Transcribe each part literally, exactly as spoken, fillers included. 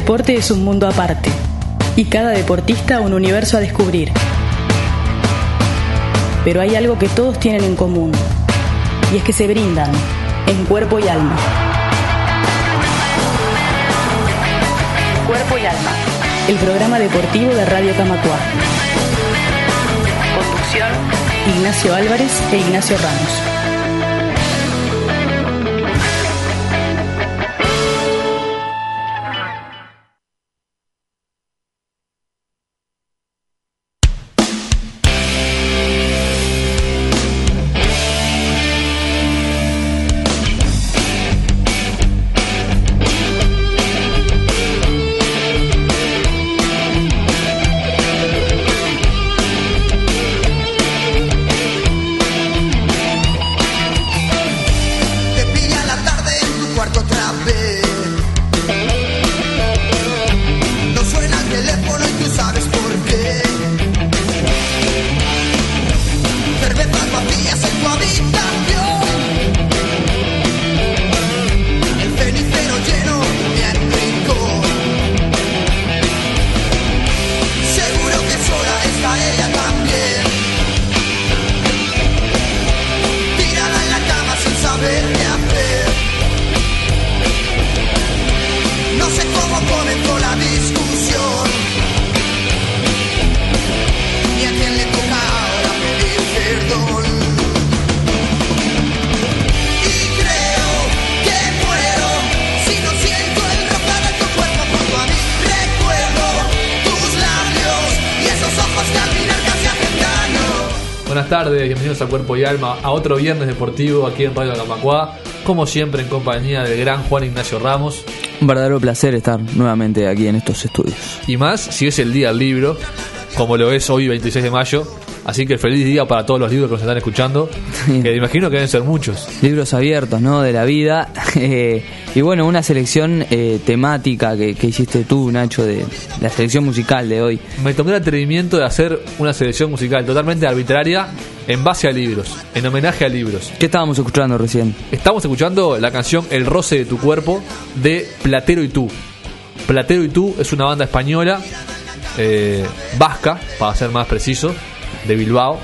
deporte es un mundo aparte y cada deportista un universo a descubrir. Pero hay algo que todos tienen en común y es que se brindan en cuerpo y alma. Cuerpo y alma. El programa deportivo de Radio Camacuá. Conducción: Ignacio Álvarez e Ignacio Ramos. Buenas tardes, bienvenidos a Cuerpo y Alma, a otro viernes deportivo aquí en Radio Camacuá, como siempre en compañía del gran Juan Ignacio Ramos. Un verdadero placer estar nuevamente aquí en estos estudios. Y más si es el día del libro, como lo es hoy veintiséis de mayo, así que feliz día para todos los libros que nos están escuchando, que me imagino que deben ser muchos. Libros abiertos, ¿no?, de la vida. eh, y bueno, una selección eh, temática que, que hiciste tú, Nacho, de la selección musical de hoy. Me tomé el atrevimiento de hacer una selección musical totalmente arbitraria en base a libros, en homenaje a libros. ¿Qué estábamos escuchando recién? Estamos escuchando la canción El roce de tu cuerpo de Platero y tú. Platero y tú es una banda española, eh, vasca, para ser más preciso, de Bilbao,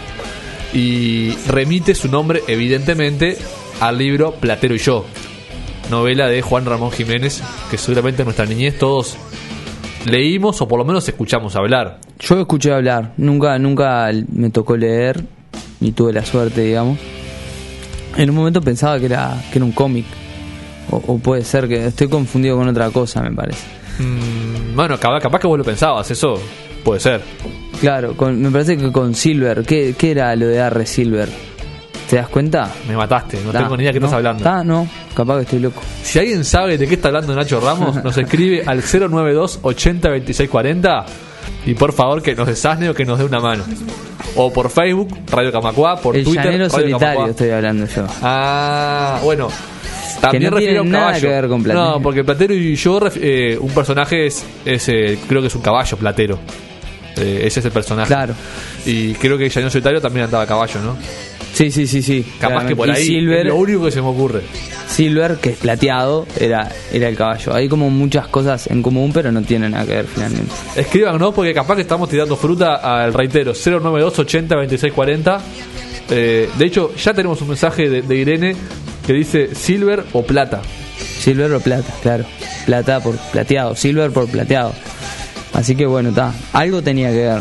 y remite su nombre evidentemente al libro Platero y yo, novela de Juan Ramón Jiménez, que seguramente en nuestra niñez todos leímos o por lo menos escuchamos hablar. Yo escuché hablar, nunca nunca me tocó leer, ni tuve la suerte, digamos. En un momento pensaba que era que era un cómic, o, o puede ser que estoy confundido con otra cosa, me parece. Mm, bueno, capaz, capaz que vos lo pensabas, eso puede ser. Claro, con, me parece que con Silver. ¿Qué, qué era lo de R. Silver? ¿Te das cuenta? Me mataste, no Ta, tengo ni idea de qué no, estás hablando. Ah, no, capaz que estoy loco. Si alguien sabe de qué está hablando Nacho Ramos, nos escribe al cero nueve dos ochenta veintiséis cuarenta y por favor que nos desasne o que nos dé una mano. O por Facebook, Radio Camacuá, por El Twitter, llanero Radio solitario Camacuá. estoy hablando yo. Ah, bueno. También que no refiere a un tiene nada caballo. que ver con Platero. No, porque Platero y yo, eh, un personaje es, es eh, creo que es un caballo, Platero. Eh, ese es el personaje. Claro. Y creo que el llanero solitario también andaba a caballo, ¿no? Sí, sí, sí, sí. Capaz que por Y ahí Silver, es lo único que se me ocurre. Silver, que es plateado, era, era el caballo. Hay como muchas cosas en común, pero no tienen nada que ver finalmente. Escríbanos porque capaz que estamos tirando fruta al reitero cero nueve dos ochenta veintiséis cuarenta. Eh, de hecho, ya tenemos un mensaje de, de Irene que dice Silver o plata. Silver o plata, claro. Plata por plateado, Silver por plateado. Así que bueno, está. Algo tenía que ver.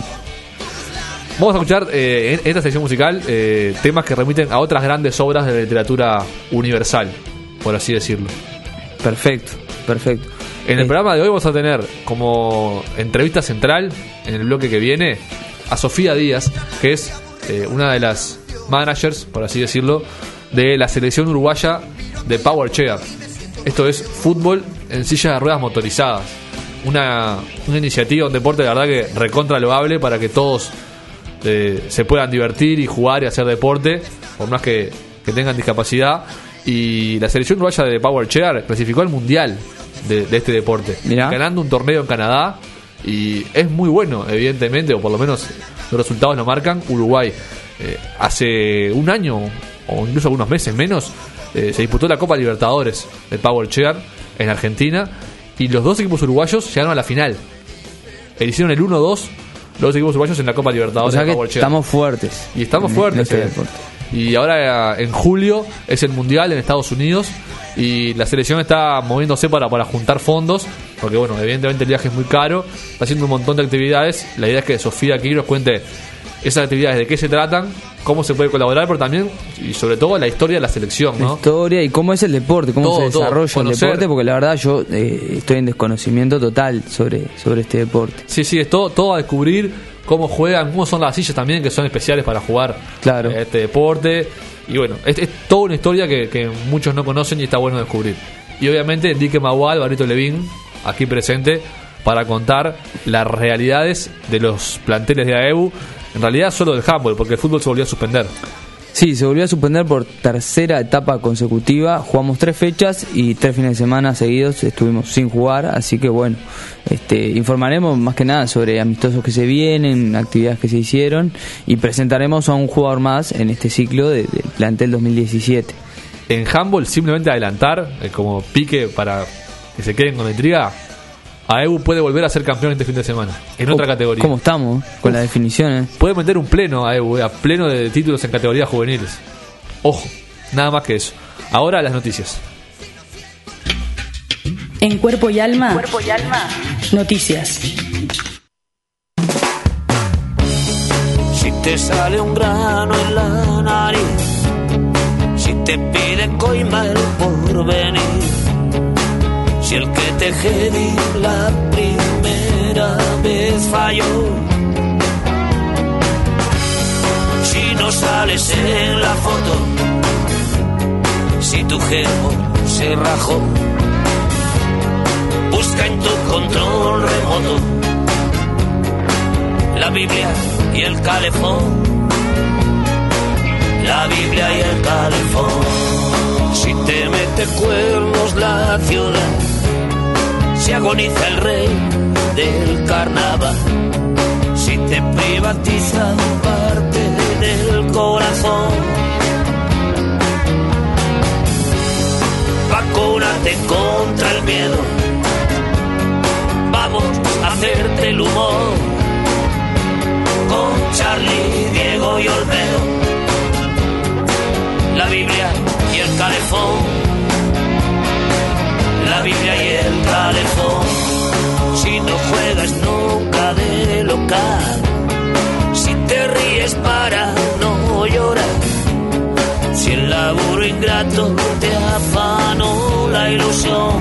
Vamos a escuchar eh, en esta sección musical eh, temas que remiten a otras grandes obras de la literatura universal, por así decirlo. Perfecto, perfecto. En el Eh, programa de hoy vamos a tener como entrevista central, en el bloque que viene, a Sofía Díaz, que es eh, una de las managers, por así decirlo, de la selección uruguaya de Power Chair. Esto es fútbol en sillas de ruedas motorizadas. Una, una iniciativa, un deporte de verdad que recontra loable para que todos eh, se puedan divertir y jugar y hacer deporte, por más que, que tengan discapacidad. Y la selección uruguaya de Power Chair clasificó al mundial de, de este deporte, Mirá. ganando un torneo en Canadá. Y es muy bueno, evidentemente, o por lo menos los resultados lo marcan. Uruguay eh, hace un año o incluso algunos meses menos eh, se disputó la Copa Libertadores de Power Chair en Argentina y los dos equipos uruguayos llegaron a la final. Hicieron el uno dos los equipos uruguayos en la Copa Libertadores. O sea que Power Chair. estamos fuertes. Y estamos en, fuertes. en eh. este Y ahora en julio es el Mundial en Estados Unidos y la selección está moviéndose para, para juntar fondos, porque bueno, evidentemente el viaje es muy caro, está haciendo un montón de actividades. La idea es que Sofía aquí nos cuente esas actividades, de qué se tratan, cómo se puede colaborar, pero también y sobre todo la historia de la selección, ¿no? La historia y cómo es el deporte, cómo Todo, se desarrolla todo. el Conocer. deporte, porque la verdad yo eh, estoy en desconocimiento total sobre, sobre este deporte. Sí, sí, es todo, todo a descubrir, cómo juegan, cómo son las sillas también, que son especiales para jugar Claro. este deporte. Y bueno, es, es toda una historia que, que muchos no conocen y está bueno descubrir. Y obviamente Enrique Magual, Barito Levín, aquí presente para contar las realidades de los planteles de A E U. En realidad solo del handball, porque el fútbol se volvió a suspender. Sí, se volvió a suspender por tercera etapa consecutiva. Jugamos tres fechas y tres fines de semana seguidos estuvimos sin jugar. Así que bueno, este, informaremos más que nada sobre amistosos que se vienen, actividades que se hicieron, y presentaremos a un jugador más en este ciclo de, del plantel dos mil diecisiete. En handball, simplemente adelantar, eh, como pique para que se queden con la intriga, A E U puede volver a ser campeón este fin de semana, en otra Oh, categoría. ¿Cómo estamos con las definiciones? Puede meter un pleno a E U, eh, a pleno de títulos en categorías juveniles. Ojo, nada más que eso. Ahora las noticias. En Cuerpo y Alma, Cuerpo y Alma, noticias. Si te sale un grano en la nariz, si te pide coima el porvenir, si el que te jedi la primera vez falló, si no sales en la foto, si tu jefe se rajó, busca en tu control remoto la Biblia y el calefón, la Biblia y el calefón. Si te mete cuernos la ciudad, si agoniza el rey del carnaval, si te privatiza parte del corazón, vacúnate contra el miedo, vamos a hacerte el humor, con Charlie, Diego y Olmedo, la Biblia y el calefón, la Biblia y el calefón. Si no juegas nunca de local, si te ríes para no llorar, si el laburo ingrato te afanó la ilusión,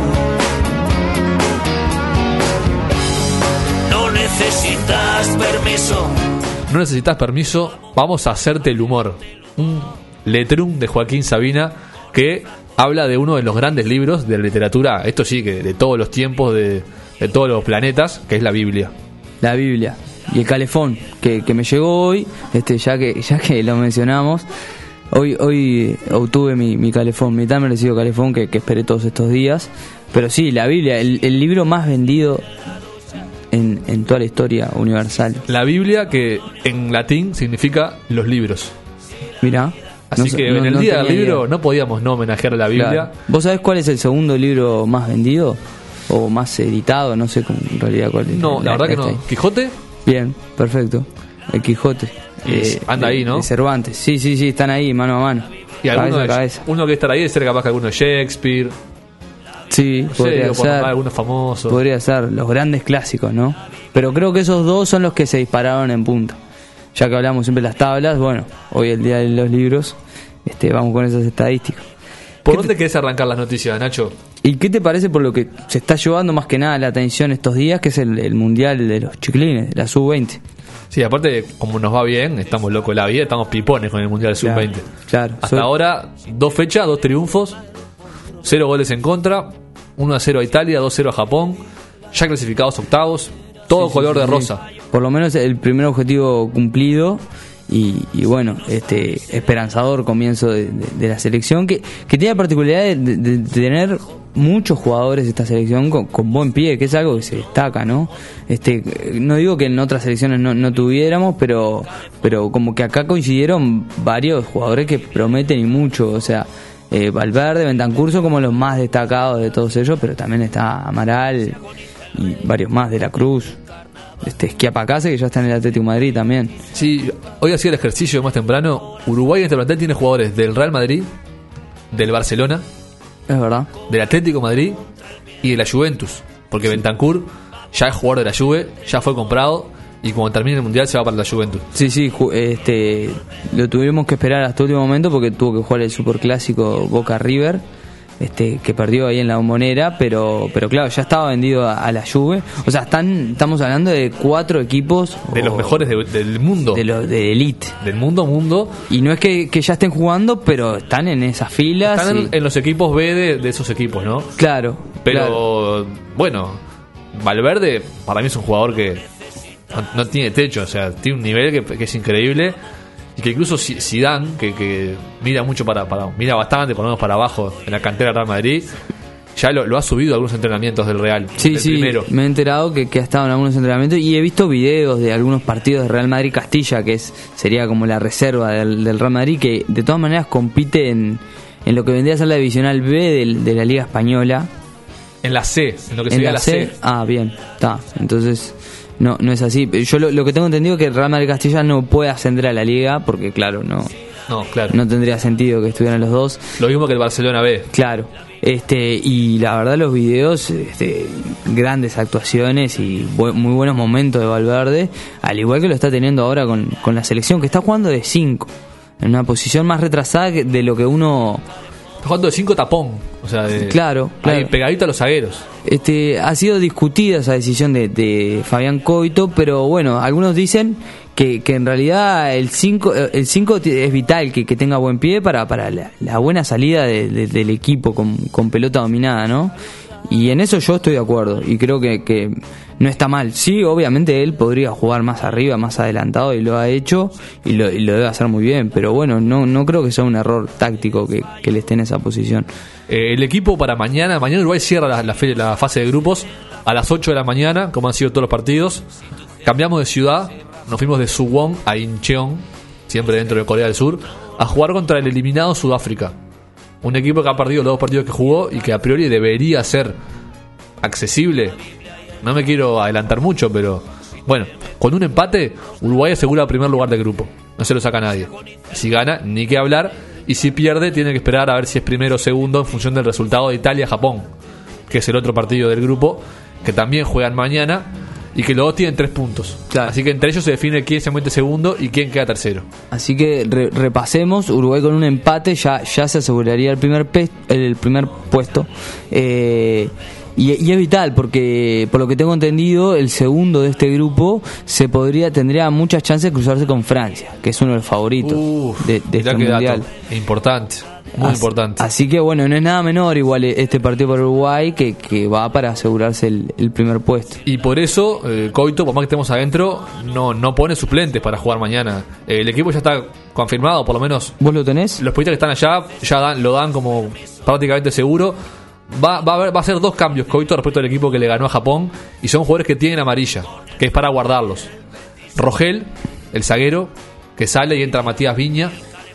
no necesitas permiso. No necesitas permiso, vamos a hacerte el humor. Un letrum de Joaquín Sabina que habla de uno de los grandes libros de la literatura, esto sí, que de todos los tiempos, de, de todos los planetas, que es la Biblia. La Biblia y el calefón que, que me llegó hoy, este ya que ya que lo mencionamos, hoy hoy obtuve mi, mi calefón, mi tan merecido calefón que, que esperé todos estos días. Pero sí, la Biblia, el, el libro más vendido en, en toda la historia universal. La Biblia, que en latín significa los libros. Mirá. Así no, que no, en el no día del tenía libro idea. no podíamos no homenajear a la Biblia. Claro. ¿Vos sabés cuál es el segundo libro más vendido? O más editado, no sé con, en realidad cuál es. No, la, la verdad que no. ahí. ¿Quijote? Bien, perfecto. El Quijote. Y anda de, ahí, ¿no? De Cervantes. Sí, sí, sí, están ahí, mano a mano. Y alguno, cabeza a de, cabeza. uno que estar ahí es ser capaz que alguno de Shakespeare. Sí, No sé, podría digo, por ser. nombrar algunos famosos. Podría ser, los grandes clásicos, ¿no? Pero creo que esos dos son los que se dispararon en punta. Ya que hablamos siempre de las tablas, bueno, hoy el día de los libros, este, vamos con esas estadísticas. ¿Por ¿Qué dónde te- querés arrancar las noticias, Nacho? ¿Y qué te parece por lo que se está llevando más que nada la atención estos días, que es el, el Mundial de los Chiquilines, la sub veinte? Sí, aparte, como nos va bien, estamos locos de la vida, estamos pipones con el Mundial sub veinte. Claro. Hasta Soy- ahora, dos fechas, dos triunfos, cero goles en contra, uno a cero a Italia, dos a cero a Japón, ya clasificados octavos, todo Sí, color sí, de sí, rosa. sí. Por lo menos el primer objetivo cumplido y, y bueno, este esperanzador comienzo de, de- de la selección que, que tiene la particularidad de, de- de tener muchos jugadores esta selección con, con buen pie, que es algo que se destaca, ¿no? Este, no digo que en otras selecciones no, no tuviéramos, pero, pero como que acá coincidieron varios jugadores que prometen y mucho, o sea, eh, Valverde, Bentancur son como los más destacados de todos ellos, pero también está Amaral y varios más, de la Cruz, este Schiapacase, que ya está en el Atlético de Madrid también. Sí, hoy hacía el ejercicio más temprano. Uruguay en este plantel tiene jugadores del Real Madrid, del Barcelona, Es verdad. del Atlético de Madrid y de la Juventus, porque sí. Bentancur ya es jugador de la Juve, ya fue comprado y cuando termine el Mundial se va para la Juventus. Sí, sí, ju- este lo tuvimos que esperar hasta el último momento porque tuvo que jugar el Superclásico Boca River, este que perdió ahí en la Bombonera, pero pero claro, ya estaba vendido a, a la Juve. O sea, están estamos hablando de cuatro equipos de los mejores de, del mundo, de los de elite, del mundo mundo, y no es que, que ya estén jugando, pero están en esas filas. Están y... en, en los equipos B de, de esos equipos, ¿no? Claro, pero claro. Bueno, Valverde para mí es un jugador que no, no tiene techo, o sea, tiene un nivel que, que es increíble. Y que incluso Zidane, que, que mira mucho para, para mira bastante, por lo menos para abajo, en la cantera del Real Madrid, ya lo, lo ha subido a algunos entrenamientos del Real. Sí, del sí, primero. Me he enterado que, que ha estado en algunos entrenamientos y he visto videos de algunos partidos de Real Madrid Castilla, que es sería como la reserva del, del Real Madrid, que de todas maneras compite en, en lo que vendría a ser la divisional B de, de la Liga Española. En la C, en lo que ¿En sería la la C? C. Ah, bien, está. Entonces... No, no es así. Yo lo, lo que tengo entendido es que el Real Madrid Castilla no puede ascender a la Liga porque, claro, no, No, claro. no tendría sentido que estuvieran los dos. Lo mismo que el Barcelona B. Claro. Este y la verdad los videos, este, grandes actuaciones y bu- muy buenos momentos de Valverde, al igual que lo está teniendo ahora con, con la selección, que está jugando de cinco, en una posición más retrasada que de lo que uno... Está jugando de cinco tapón. O sea, de, Claro, claro. ahí pegadito a los zagueros. Este, ha sido discutida esa decisión de, de Fabián Coito, pero bueno, algunos dicen que, que en realidad el cinco el cinco es vital que, que tenga buen pie para, para la, la buena salida de, de, del equipo con, con pelota dominada, ¿no? Y en eso yo estoy de acuerdo y creo que, que no está mal. Sí, obviamente él podría jugar más arriba, más adelantado, y lo ha hecho y lo, y lo debe hacer muy bien, pero bueno, no, no creo que sea un error táctico que, que le esté en esa posición. Eh, el equipo para mañana, mañana Uruguay cierra la, la, fe, la fase de grupos a las ocho de la mañana, como han sido todos los partidos. Cambiamos de ciudad, nos fuimos de Suwon a Incheon, siempre dentro de Corea del Sur, a jugar contra el eliminado Sudáfrica. Un equipo que ha perdido los dos partidos que jugó y que a priori debería ser accesible. No me quiero adelantar mucho, pero bueno, con un empate Uruguay asegura el primer lugar del grupo. No se lo saca nadie. Si gana, ni que hablar. Y si pierde, tiene que esperar a ver si es primero o segundo en función del resultado de Italia-Japón, que es el otro partido del grupo, que también juegan mañana y que los dos tienen tres puntos. Claro. Así que entre ellos se define quién se mete segundo y quién queda tercero. Así que re- repasemos, Uruguay con un empate ya, ya se aseguraría el primer pe- el primer puesto. Eh, y, y es vital porque, por lo que tengo entendido, el segundo de este grupo se podría tendría muchas chances de cruzarse con Francia, que es uno de los favoritos Uf, de, de mirá este qué mundial. dato importante, muy Así, importante. así que bueno, no es nada menor igual este partido para Uruguay que, que va para asegurarse el, el primer puesto. Y por eso, eh, Coito, por más que estemos adentro, no, no pone suplentes para jugar mañana. Eh, el equipo ya está confirmado, por lo menos. ¿Vos lo tenés? Los periodistas que están allá ya dan, lo dan como prácticamente seguro. Va, va, a haber, va a hacer dos cambios Coito respecto al equipo que le ganó a Japón. Y son jugadores que tienen amarilla, que es para guardarlos. Rogel, el zaguero, que sale y entra Matías Viña.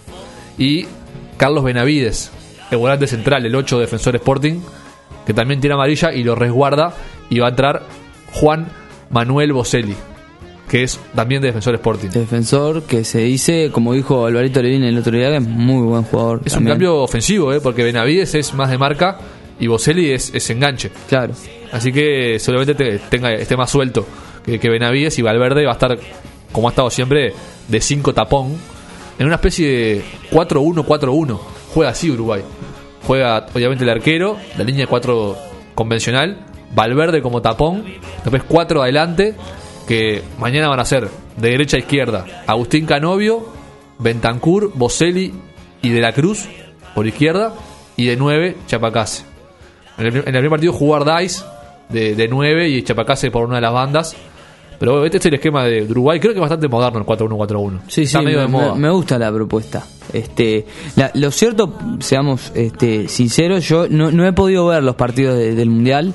Y Carlos Benavides, el volante central, el ocho defensor Sporting, que también tiene amarilla y lo resguarda. Y va a entrar Juan Manuel Boselli, que es también de defensor Sporting. Defensor que se dice, como dijo Alvarito Levin el otro día, que es muy buen jugador. Es también. un cambio ofensivo, ¿eh? Porque Benavides es más de marca y Boselli es, es enganche. Claro. Así que seguramente te, tenga, esté más suelto que, que Benavides, y Valverde va a estar, como ha estado siempre, de cinco tapón, en una especie de cuatro uno cuatro uno. Juega así Uruguay. Juega obviamente el arquero, la línea de cuatro convencional, Valverde como tapón, después cuatro adelante, que mañana van a ser de derecha a izquierda Agustín Canovio, Bentancur, Boselli y De la Cruz por izquierda, y de nueve Schiapacase. En el, en el primer partido jugar Dice de, de nueve y Schiapacase por una de las bandas. Pero este es el esquema de Uruguay, creo que es bastante moderno el cuatro uno cuatro uno. Sí, Está sí, medio me, de moda. me- me gusta la propuesta. Este, la- lo cierto, seamos este, sinceros, yo no, no he podido ver los partidos de- del Mundial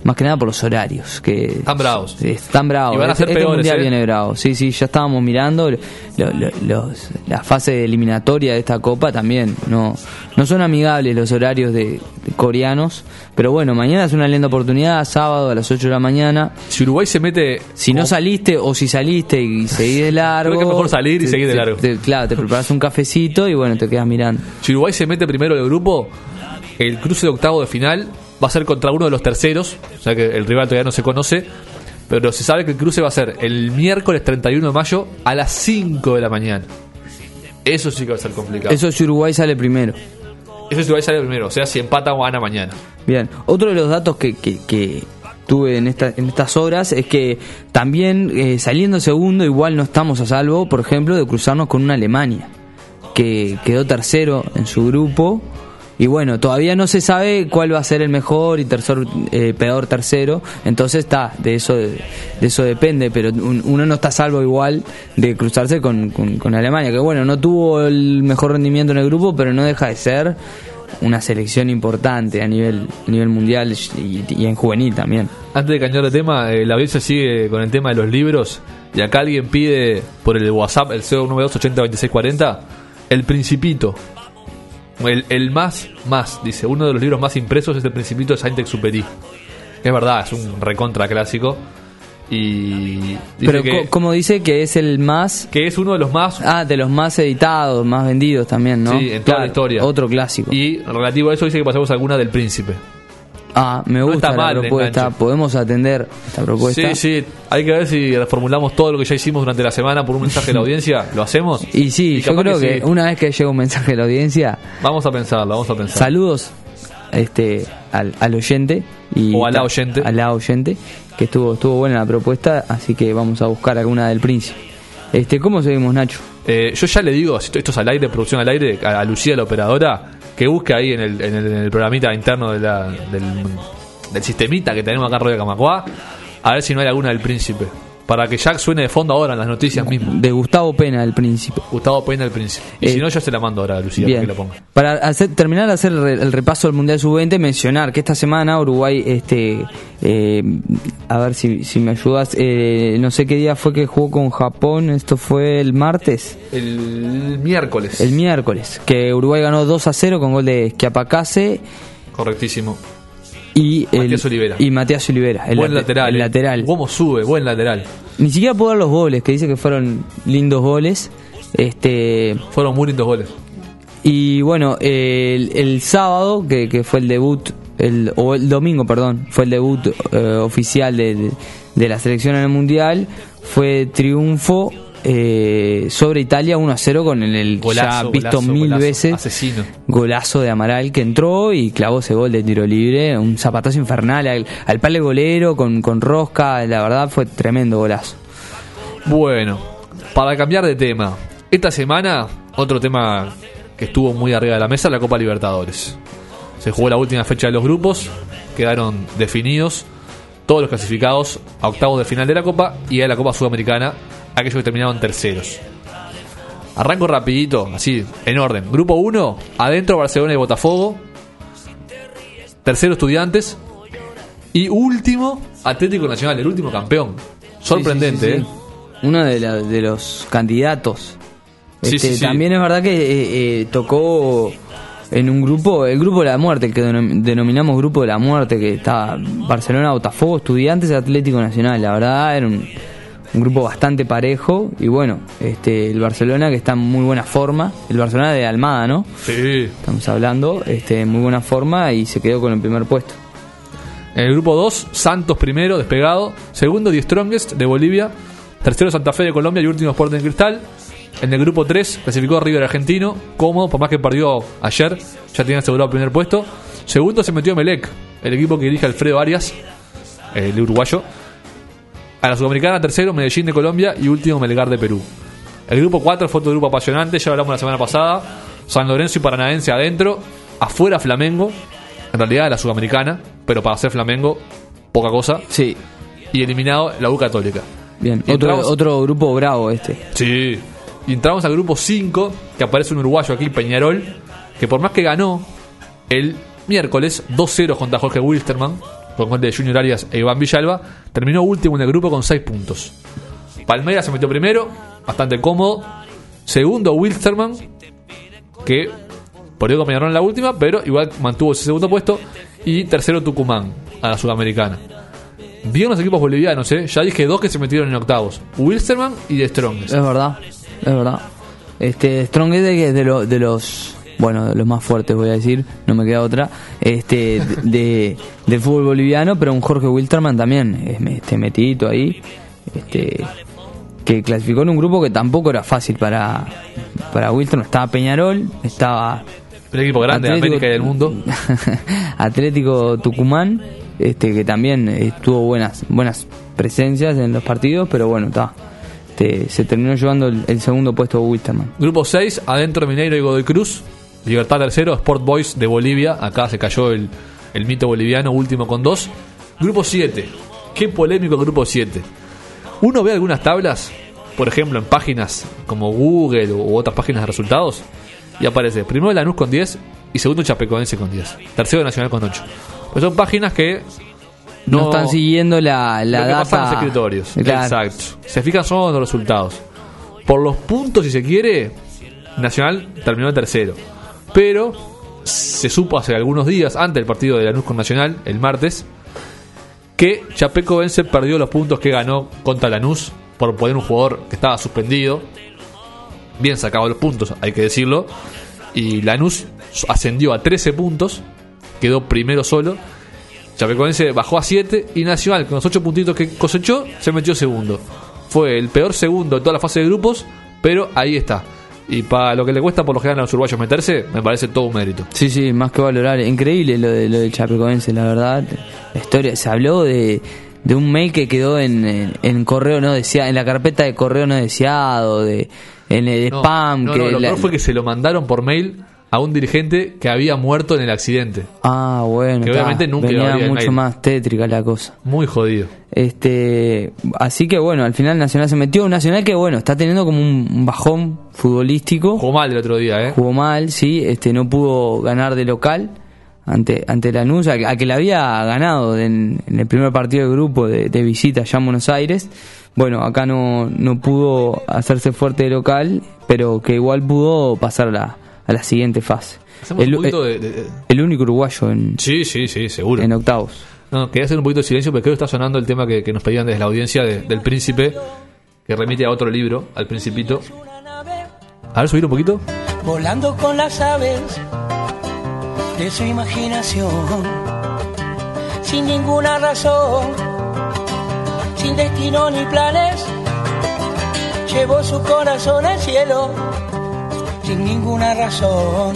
Más que nada por los horarios, que están bravos. Están bravos. Y van a ser este, peores, este mundial ¿eh? viene bravo. Sí, sí, ya estábamos mirando lo, lo, los, la fase eliminatoria de esta copa también. No, no son amigables los horarios de, de coreanos. Pero bueno, mañana es una linda oportunidad, sábado a las ocho de la mañana. Si Uruguay se mete... Si no saliste o si saliste y seguís de largo... Creo que es mejor salir y te, seguir de te, largo. Te, claro, te preparas un cafecito y bueno, te quedas mirando. Si Uruguay se mete primero del grupo, el cruce de octavo de final va a ser contra uno de los terceros, o sea que el rival todavía no se conoce, pero se sabe que el cruce va a ser el miércoles treinta y uno de mayo a las cinco de la mañana. Eso sí que va a ser complicado. Eso si Uruguay sale primero. Eso si Uruguay sale primero, o sea, si empata o gana mañana. Bien, otro de los datos que, que, que tuve en, esta, en estas horas es que también eh, saliendo segundo igual no estamos a salvo, por ejemplo, de cruzarnos con una Alemania, que quedó tercero en su grupo. Y bueno, todavía no se sabe cuál va a ser el mejor y tercer, eh, peor tercero. Entonces está, de eso de, de eso depende. Pero un, uno no está a salvo igual de cruzarse con, con, con Alemania. Que bueno, no tuvo el mejor rendimiento en el grupo, pero no deja de ser una selección importante a nivel, a nivel mundial y, y en juvenil también. Antes de cambiar de tema, eh, la audiencia sigue con el tema de los libros. Y acá alguien cero por el WhatsApp, el cero nueve dos ochenta veintiséis cuarenta, El Principito. El, el más, más, dice, uno de los libros más impresos es El Principito de Saint-Exupéry. Es verdad, es un recontra clásico. Y dice pero que, como dice que es el más... que es uno de los más... Ah, de los más editados, más vendidos también, ¿no? Sí, en toda claro, la historia. Otro clásico. Y relativo a eso dice que pasemos alguna del Príncipe. Ah, me No gusta está la mal el propuesta. enganche. Podemos atender esta propuesta. Sí, sí, hay que ver si reformulamos todo lo que ya hicimos durante la semana por un mensaje de la audiencia. ¿Lo hacemos? Y sí, Y yo capaz creo que que, sí. una vez que llega un mensaje de la audiencia, Vamos a pensarlo, vamos a pensar. saludos este al, al oyente y O a la oyente. a la oyente, que estuvo estuvo buena la propuesta, así que vamos a buscar alguna del Príncipe. Este, ¿cómo seguimos, Nacho? Eh, yo ya le digo, esto es al aire, producción al aire, a, a Lucía, la operadora, que busque ahí en el, en el, en el programita interno de la, del, del sistemita que tenemos acá en Radio Camacuá, a ver si no hay alguna del Príncipe. Para que ya suene de fondo ahora en las noticias mismo. De Gustavo Pena, el Príncipe. Gustavo Pena, el Príncipe. Y Eh, si no, yo se la mando ahora a Lucía para Bien. que la ponga. Para hacer, terminar de hacer el, re- el repaso del Mundial sub veinte, mencionar que esta semana Uruguay, este, eh, a ver si, si me ayudas, eh, no sé qué día fue que jugó con Japón, esto fue el martes, El miércoles. el miércoles, que Uruguay ganó dos a cero con gol de Schiapacase Correctísimo. y el, Matías Olivera. y Matías Olivera, el, Buen late- lateral. el eh. lateral. ¿Cómo sube? Buen lateral. Ni siquiera puedo ver los goles, que dice que fueron lindos goles. Este, Fueron muy lindos goles. y bueno, el, el sábado, que, que fue el debut, el, o el domingo, perdón, fue el debut eh, oficial de, de, de la selección en el Mundial, fue triunfo eh, sobre Italia uno a cero con el, el Golazo, ya visto golazo, mil golazo. veces Asesino. golazo de Amaral, que entró y clavó ese gol de tiro libre, un zapatazo infernal al, al palo golero con, con rosca, la verdad fue tremendo golazo. Bueno, para cambiar de tema, esta semana otro tema que estuvo muy arriba de la mesa, la Copa Libertadores. Se jugó la última fecha de los grupos, quedaron definidos todos los clasificados a octavos de final de la Copa y a la Copa Sudamericana, aquellos que terminaron terceros. Arranco rapidito, así, en orden. Grupo uno, adentro Barcelona y Botafogo. Tercero Estudiantes. Y último, Atlético Nacional, el último campeón. Sorprendente, Sí, sí, sí, ¿eh? sí. Uno de, la- de los candidatos. Sí, Este, sí, sí. También es verdad que eh, eh, tocó en un grupo, el grupo de la muerte, el que denom- denominamos grupo de la muerte, que está Barcelona, Botafogo, Estudiantes y Atlético Nacional. La verdad era un, un grupo bastante parejo. Y bueno, este el Barcelona, que está en muy buena forma. El Barcelona de Almada, ¿no? Sí. Estamos hablando, este en muy buena forma y se quedó con el primer puesto. En el grupo dos, Santos primero, despegado. Segundo, The Strongest de Bolivia. Tercero, Santa Fe de Colombia y último, Sporting Cristal. En el grupo tres, clasificó River Argentino. Cómodo, por más que perdió ayer, ya tiene asegurado el primer puesto. Segundo se metió Melec, el equipo que dirige Alfredo Arias, el uruguayo. A la Sudamericana, tercero, Medellín de Colombia y último, Melgar de Perú. El grupo cuatro fue otro grupo apasionante, ya hablamos la semana pasada. San Lorenzo y Paranaense adentro. Afuera Flamengo, en realidad la Sudamericana, pero para ser Flamengo, poca cosa. Sí, Y eliminado la U Católica. bien. Y Otro, entramos- otro grupo bravo este. Sí. Y entramos al grupo cinco, que aparece un uruguayo aquí, Peñarol, que por más que ganó el miércoles dos cero contra Jorge Wilstermann, con gol de Junior Arias e Iván Villalba, terminó último en el grupo con seis puntos. Palmeiras se metió primero, bastante cómodo. Segundo, Wilstermann, que perdió con Peñarol en la última, pero igual mantuvo ese segundo puesto. Y tercero, Tucumán, a la Sudamericana. Bien los equipos bolivianos, ¿eh? Ya dije dos que se metieron en octavos: Wilstermann y de Strongest. Es verdad, es verdad. Este Strongest es de, lo, de los, bueno, de los más fuertes, voy a decir, no me queda otra, este de del fútbol boliviano, pero un Jorge Wilstermann también, este metidito ahí, este que clasificó en un grupo que tampoco era fácil para para Wilstermann. Estaba Peñarol, estaba el equipo grande Atlético, de América y del mundo. Atlético Tucumán, este que también eh, tuvo buenas buenas presencias en los partidos, pero bueno, está este, se terminó llevando el, el segundo puesto de Wilstermann. Grupo seis, adentro Mineiro y Godoy Cruz. Libertad tercero, Sport Boys de Bolivia. Acá se cayó el, el mito boliviano, último con dos. Grupo siete, qué polémico grupo siete. Uno ve algunas tablas, por ejemplo en páginas como Google u otras páginas de resultados, y aparece primero Lanús con diez y segundo Chapecoense con diez, tercero Nacional con ocho. Pues son páginas que no, no están siguiendo la, la lo que data. pasa en los escritorios. Claro. Exacto. Se fijan solo en los resultados. Por los puntos, si se quiere, Nacional terminó tercero. Pero se supo hace algunos días, antes del partido de Lanús con Nacional, el martes, que Chapecoense perdió los puntos que ganó contra Lanús por poner un jugador que estaba suspendido. Bien sacado los puntos, hay que decirlo. Y Lanús ascendió a trece puntos, quedó primero solo. Chapecoense bajó a siete y Nacional, con los ocho puntitos que cosechó, se metió segundo. Fue el peor segundo de toda la fase de grupos, pero ahí está. Y para lo que le cuesta por lo general a los uruguayos meterse, me parece todo un mérito. Sí, sí, más que valorar. Increíble lo de lo de Chapecoense, la verdad. La historia, se habló de, de un mail que quedó en, en, en correo no deseado, en la carpeta de correo no deseado, de en el no, spam. No, que no, lo la, peor fue que se lo mandaron por mail a un dirigente que había muerto en el accidente. Ah, bueno, que obviamente nunca venía mucho mail. más tétrica la cosa. Muy jodido. Este, así que bueno, al final Nacional se metió. Un Nacional que bueno, está teniendo como un bajón futbolístico. Jugó mal el otro día, ¿eh? Jugó mal, sí, este no pudo ganar de local ante ante Lanús, a, a que le había ganado en, en el primer partido de grupo de, de visita allá en Buenos Aires. Bueno, acá no, no pudo hacerse fuerte de local, pero que igual pudo pasar a la, a la siguiente fase. Hacemos El, un poquito el, de, de... el único uruguayo en, sí, sí, sí, seguro. en octavos. No, quería hacer un poquito de silencio porque creo que está sonando el tema que, que nos pedían desde la audiencia de, del Príncipe, que remite a otro libro, al Principito. A ver, subir un poquito. Volando con las aves de su imaginación, sin ninguna razón, sin destino ni planes, llevó su corazón al cielo, sin ninguna razón,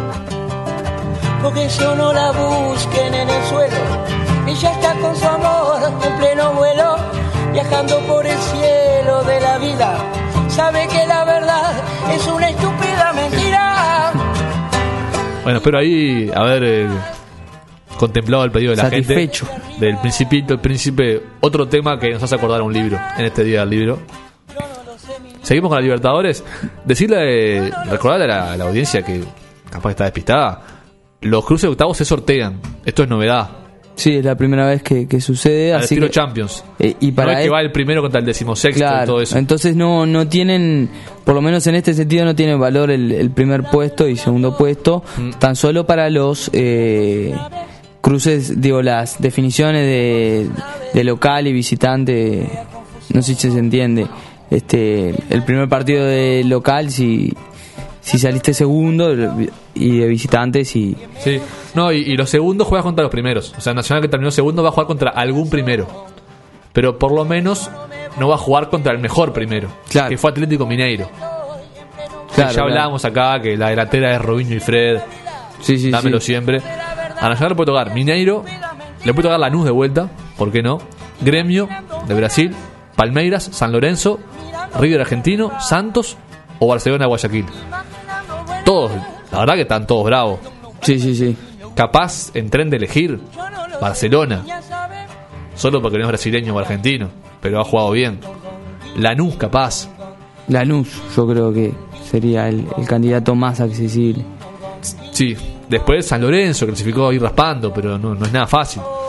porque yo no la busquen en el suelo, ella está con su amor en pleno vuelo, viajando por el cielo de la vida, sabe que la verdad es una estúpida mentira. Bueno, espero ahí haber eh, contemplado el pedido de la Satisfecho. gente del Principito, el Príncipe. Otro tema que nos hace acordar a un libro en este día del libro. Seguimos con la Libertadores. Decirle, eh, recordarle a la, a la audiencia que capaz está despistada, los cruces de octavos se sortean. Esto es novedad. Sí, es la primera vez que, que sucede. Al así estilo que, Champions. Eh, y para no es él, que va el primero contra el decimosexto, claro, y todo eso. Entonces no no tienen, por lo menos en este sentido, no tiene valor el, el primer puesto y segundo puesto, mm. tan solo para los eh, cruces, digo, las definiciones de, de local y visitante. No sé si se entiende. Este, el primer partido de local, si si saliste segundo, y de visitante si... Sí, no, y, y los segundos juegas contra los primeros. O sea, Nacional, que terminó segundo, va a jugar contra algún primero, pero por lo menos no va a jugar contra el mejor primero, claro, que fue Atlético Mineiro. Claro, ya hablábamos claro. acá que la delantera es Robinho y Fred. Sí, sí, dámelo sí. siempre. A Nacional le puede tocar Mineiro, le puede tocar Lanús de vuelta, ¿por qué no? Gremio de Brasil, Palmeiras, San Lorenzo, River Argentino, Santos o Barcelona Guayaquil. Todos, la verdad que están todos bravos. Sí, sí, sí. Capaz en tren de elegir Barcelona, solo porque no es brasileño o argentino, pero ha jugado bien. Lanús, capaz. Lanús, yo creo que sería el, el candidato más accesible. Sí, después San Lorenzo clasificó ahí raspando, pero no, no es nada fácil.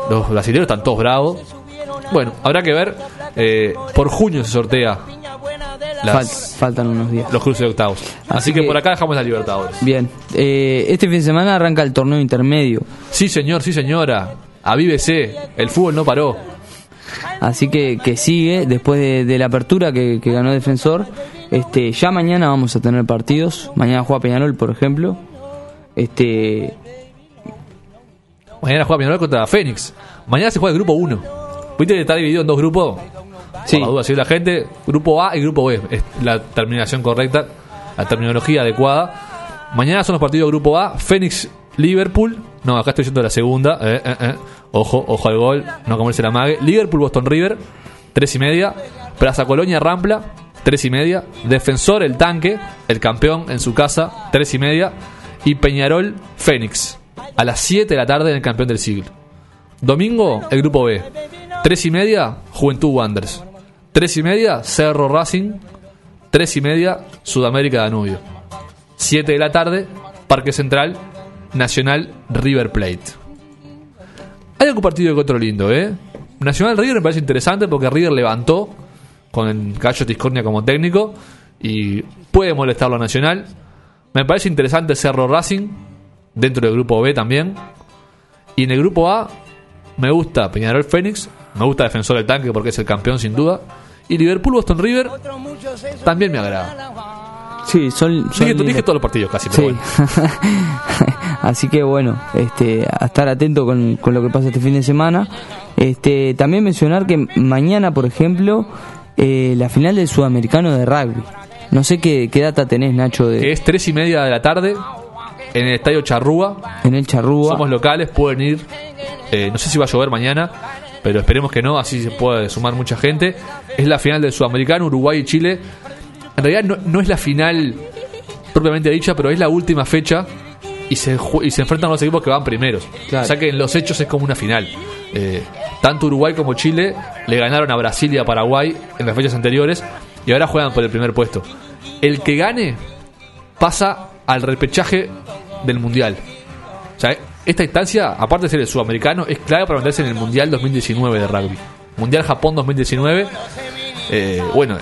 Los brasileños están todos bravos. Bueno, habrá que ver. Eh, por junio se sortea las, Fal- faltan unos días. los cruces de octavos. Así, Así que, que- por acá dejamos la Libertadores. Bien, eh, este fin de semana arranca el torneo intermedio. Sí, señor, sí, señora. Avívese. El fútbol no paró. Así que, que sigue después de, de la apertura que, que ganó Defensor. Este, ya mañana vamos a tener partidos. Mañana juega Peñarol, por ejemplo. Este, Mañana juega Peñarol contra Fénix. Mañana se juega el grupo uno. ¿Viste que está dividido en dos grupos? Sí. Por la duda, si la gente, grupo A y grupo B. Es la terminación correcta, la terminología adecuada. Mañana son los partidos de grupo A. Fénix, Liverpool. No, acá estoy diciendo la segunda. Eh, eh, eh. Ojo, ojo al gol. No comerse la mague. Liverpool, Boston River. Tres y media. Plaza Colonia, Rampla. Tres y media. Defensor, el tanque. El campeón en su casa. Tres y media. Y Peñarol, Fénix. A las siete de la tarde en el campeón del siglo. Domingo, el grupo B. Tres y media, Juventud Wanderers. Tres y media, Cerro Racing. Tres y media, Sudamérica Danubio. Siete de la tarde, Parque Central, Nacional River Plate. Hay algún partido de otro lindo, ¿eh? Nacional River me parece interesante porque River levantó con el Cayo Tiscornia como técnico y puede molestarlo a Nacional. Me parece interesante Cerro Racing dentro del grupo B también. Y en el grupo A me gusta Peñarol Fénix, me gusta Defensor del Tanque porque es el campeón sin duda. Y Liverpool Boston River también me agrada. sí, son, son Dije, lindos. dije todos los partidos casi, pero Sí. bueno. Así que bueno, este, a estar atento con, con lo que pasa este fin de semana. Este, también mencionar que mañana, por ejemplo, eh, la final del Sudamericano de rugby. No sé qué, qué data tenés, Nacho, Que de, es tres y media de la tarde en el Estadio Charrúa. en el Charrúa. Somos locales, pueden ir. Eh, no sé si va a llover mañana, pero esperemos que no, así se puede sumar mucha gente. Es la final del Sudamericano, Uruguay y Chile. En realidad no, no es la final propiamente dicha, pero es la última fecha y se, ju- y se enfrentan los equipos que van primeros. Claro. O sea que en los hechos es como una final. Eh, tanto Uruguay como Chile le ganaron a Brasil y a Paraguay en las fechas anteriores y ahora juegan por el primer puesto. El que gane pasa al repechaje del Mundial. O sea, esta instancia, aparte de ser el sudamericano, es clave para meterse en el Mundial dos mil diecinueve de rugby. Mundial Japón dos mil diecinueve. Eh, bueno,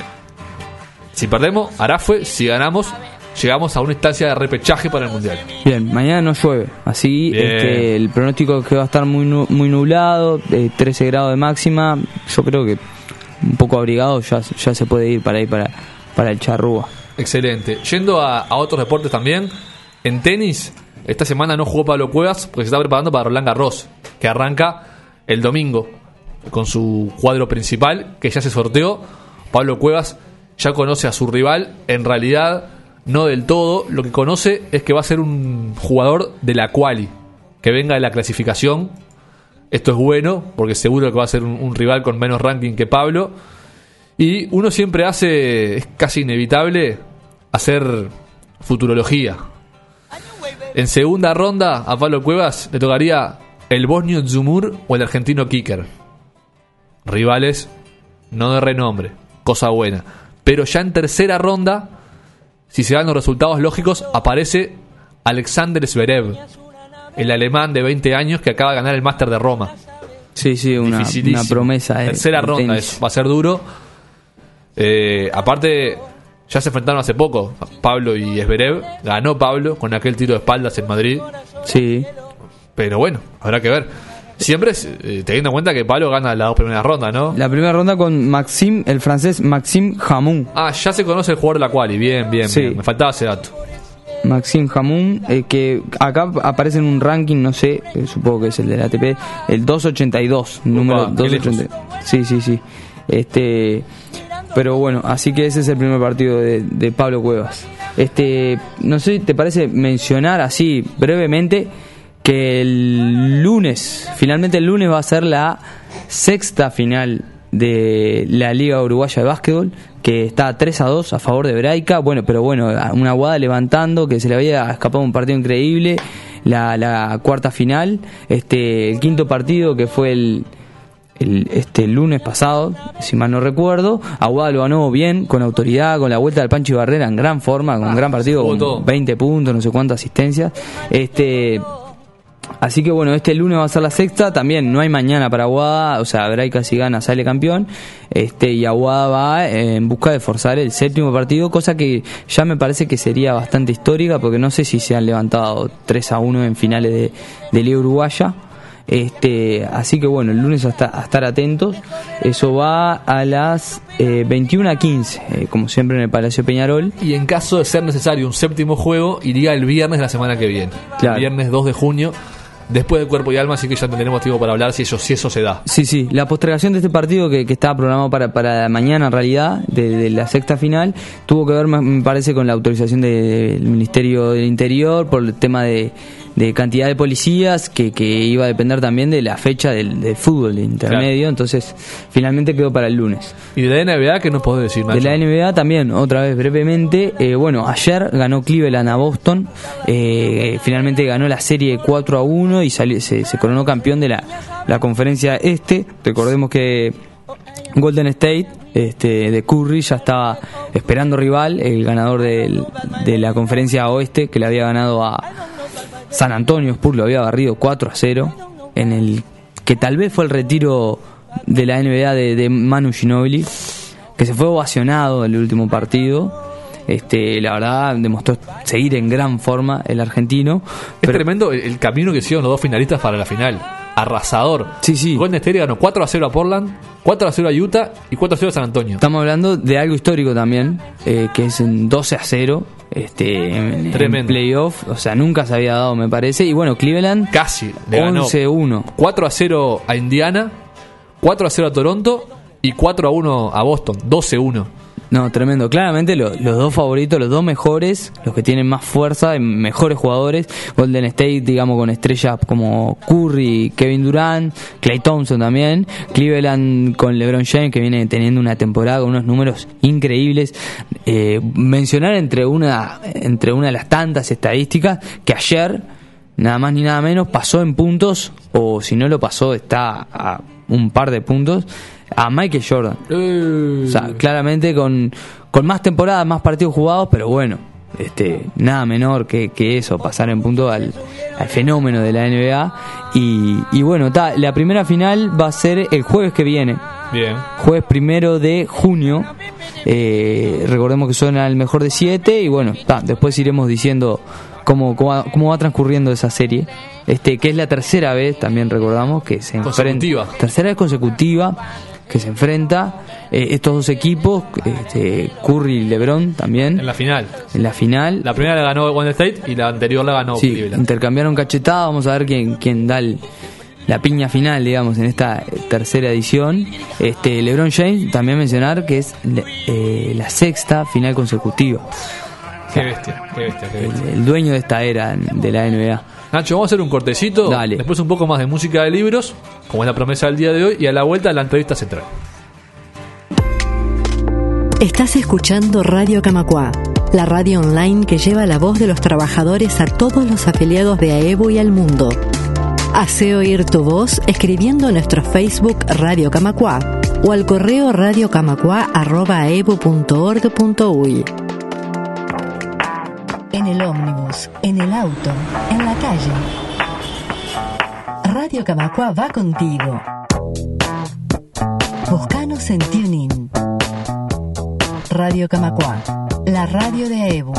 si perdemos, hará fue. Si ganamos, llegamos a una instancia de repechaje para el Mundial. Bien, mañana no llueve, así Bien. este, el pronóstico es que va a estar muy nu- muy nublado, eh, trece grados de máxima. Yo creo que un poco abrigado ya, ya se puede ir para ir para, para el Charrúa. Excelente. Yendo a, a otros deportes también, en tenis, esta semana no jugó Pablo Cuevas porque se está preparando para Roland Garros, que arranca el domingo con su cuadro principal, que ya se sorteó. Pablo Cuevas ya conoce a su rival, en realidad no del todo. Lo que conoce es que va a ser un jugador de la quali, que venga de la clasificación. Esto es bueno, porque seguro que va a ser un, un rival con menos ranking que Pablo. Y uno siempre hace, es casi inevitable, hacer futurología. En segunda ronda a Pablo Cuevas le tocaría el bosnio Zumur o el argentino Kicker. Rivales no de renombre, cosa buena. Pero ya en tercera ronda, si se dan los resultados lógicos, aparece Alexander Zverev, el alemán de veinte años que acaba de ganar el Máster de Roma. Sí, sí, una, Dificilísimo. una promesa. de- Tercera de ronda, tenis. eso va a ser duro. Eh, aparte, ya se enfrentaron hace poco Pablo y Zverev. Ganó Pablo con aquel tiro de espaldas en Madrid. Sí, Pero bueno, habrá que ver. Siempre eh, teniendo en cuenta que Pablo gana las dos primeras rondas, ¿no? la primera ronda con Maxime, el francés Maxime Hamoun. Ah, ya se conoce el jugador de la quali. Bien, bien, Sí. bien. Me faltaba ese dato. Maxime Hamoun, eh, que acá aparece en un ranking, no sé, eh, supongo que es el del A T P, el doscientos ochenta y dos, número qué doscientos ochenta y dos. Sí, sí, sí. Este, pero bueno, así que ese es el primer partido de, de Pablo Cuevas. Este, no sé, ¿te parece mencionar así brevemente que el lunes, finalmente el lunes va a ser la sexta final de la Liga Uruguaya de Básquetbol, que está tres a dos a favor de Braica? Bueno, pero bueno, una Aguada levantando, que se le había escapado un partido increíble, la, la cuarta final, este el quinto partido que fue el, el este el lunes pasado, si mal no recuerdo. Aguada lo ganó bien, con autoridad, con la vuelta del Panchi Barrera en gran forma, con Ah, gran partido, jugó con todo. veinte puntos, no sé cuántas asistencias. Este Así que bueno, este lunes va a ser la sexta, también no hay mañana para Aguada, o sea, Hebraica si gana sale campeón, este y Aguada va en busca de forzar el séptimo partido, cosa que ya me parece que sería bastante histórica, porque no sé si se han levantado tres a uno en finales de, de Liga Uruguaya. Este, así que bueno, el lunes a estar, a estar atentos. Eso va a las eh, veintiuno a quince, eh, como siempre en el Palacio Peñarol. Y en caso de ser necesario un séptimo juego, iría el viernes de la semana que viene, claro. El viernes dos de junio, después de Cuerpo y Alma, así que ya tendremos tiempo para hablar si eso, si eso se da. Sí, sí, la postergación de este partido que, que estaba programado para, para mañana en realidad, de, de la sexta final, tuvo que ver, me parece, con la autorización de, del Ministerio del Interior por el tema de, de cantidad de policías, que, que iba a depender también de la fecha del, del fútbol de intermedio, claro. Entonces finalmente quedó para el lunes. ¿Y de la N B A qué nos podés decir, Nacho? De la N B A también, otra vez brevemente, eh, bueno, ayer ganó Cleveland a Boston, eh, finalmente ganó la serie cuatro a uno y salió, se, se coronó campeón de la, la conferencia este. Recordemos que Golden State este, de Curry ya estaba esperando rival, el ganador de, de la conferencia oeste, que le había ganado a San Antonio Spurs, lo había barrido cuatro a cero, en el que tal vez fue el retiro de la N B A de, de Manu Ginobili, que se fue ovacionado en el último partido. Este, la verdad demostró seguir en gran forma el argentino. Es pero tremendo el, el camino que hicieron los dos finalistas para la final. Arrasador. Sí, sí. Golden State ganó cuatro a cero a Portland, cuatro a cero a Utah y cuatro a cero a San Antonio. Estamos hablando de algo histórico también, eh, que es en doce a cero. Este, en, en playoff, o sea, nunca se había dado, me parece. Y bueno, Cleveland casi le ganó once a uno, cuatro a cero a Indiana, cuatro a cero a Toronto y cuatro a uno a Boston, doce a uno. No, tremendo. Claramente lo, los dos favoritos, los dos mejores, los que tienen más fuerza, mejores jugadores. Golden State, digamos, con estrellas como Curry, Kevin Durant, Klay Thompson también. Cleveland con LeBron James, que viene teniendo una temporada con unos números increíbles. Eh, mencionar entre una, entre una de las tantas estadísticas que ayer, nada más ni nada menos, pasó en puntos, o si no lo pasó, está a un par de puntos, a Michael Jordan. Uh. O sea, claramente con, con más temporadas, más partidos jugados, pero bueno, este, nada menor que, que eso, pasar en punto al, al fenómeno de la N B A. Y, y bueno, ta, la primera final va a ser el jueves que viene. Bien. Jueves primero de junio. Eh, recordemos que son al mejor de siete. Y bueno, ta, después iremos diciendo cómo, cómo, va, cómo va transcurriendo esa serie. Este, que es la tercera vez, también recordamos, que se enfrenta. Tercera vez consecutiva que se enfrenta eh, estos dos equipos, este, Curry y LeBron también. En la final. En la final. La primera la ganó Golden State y la anterior la ganó sí, Cleveland. Intercambiaron cachetadas, vamos a ver quién, quién da el, la piña final, digamos, en esta tercera edición. Este, LeBron James, también mencionar que es eh, la sexta final consecutiva. Qué bestia, qué bestia, qué bestia. El, el dueño de esta era de la N B A. Nacho, vamos a hacer un cortecito. Dale. Después un poco más de música de libros, como es la promesa del día de hoy, y a la vuelta la entrevista central. Estás escuchando Radio Camacuá, la radio online que lleva la voz de los trabajadores a todos los afiliados de AEBU y al mundo. Hace oír tu voz escribiendo en nuestro Facebook Radio Camacuá o al correo radiocamacuá arroba aebu punto org punto uy. En el ómnibus, en el auto, en la calle. Radio Camacuá va contigo. Búscanos en TuneIn. Radio Camacuá, la radio de AEBU.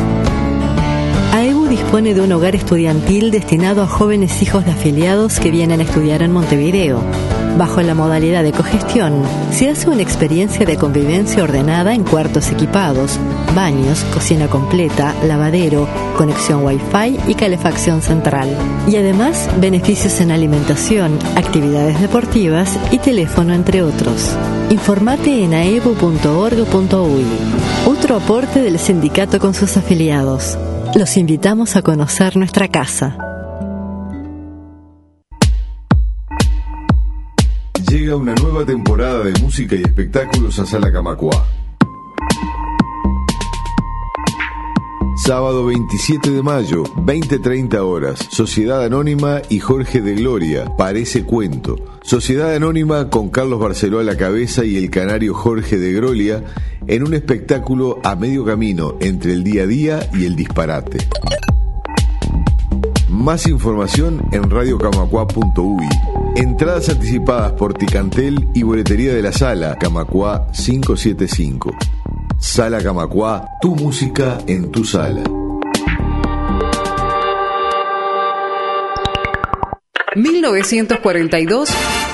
AEBU dispone de un hogar estudiantil destinado a jóvenes hijos de afiliados que vienen a estudiar en Montevideo. Bajo la modalidad de cogestión, se hace una experiencia de convivencia ordenada en cuartos equipados, baños, cocina completa, lavadero, conexión Wi-Fi y calefacción central. Y además, beneficios en alimentación, actividades deportivas y teléfono, entre otros. Informate en aebu punto org punto uy. Otro aporte del sindicato con sus afiliados. Los invitamos a conocer nuestra casa. Llega una nueva temporada de música y espectáculos a Sala Camacuá. Sábado veintisiete de mayo, veinte treinta horas. Sociedad Anónima y Jorge de Gloria, Parece Cuento. Sociedad Anónima con Carlos Barceló a la cabeza y el canario Jorge de Gloria en un espectáculo a medio camino entre el día a día y el disparate. Más información en radio camacua punto u y. Entradas anticipadas por Ticantel y boletería de la Sala Camacua quinientos setenta y cinco. Sala Camacua, tu música en tu sala. mil novecientos cuarenta y dos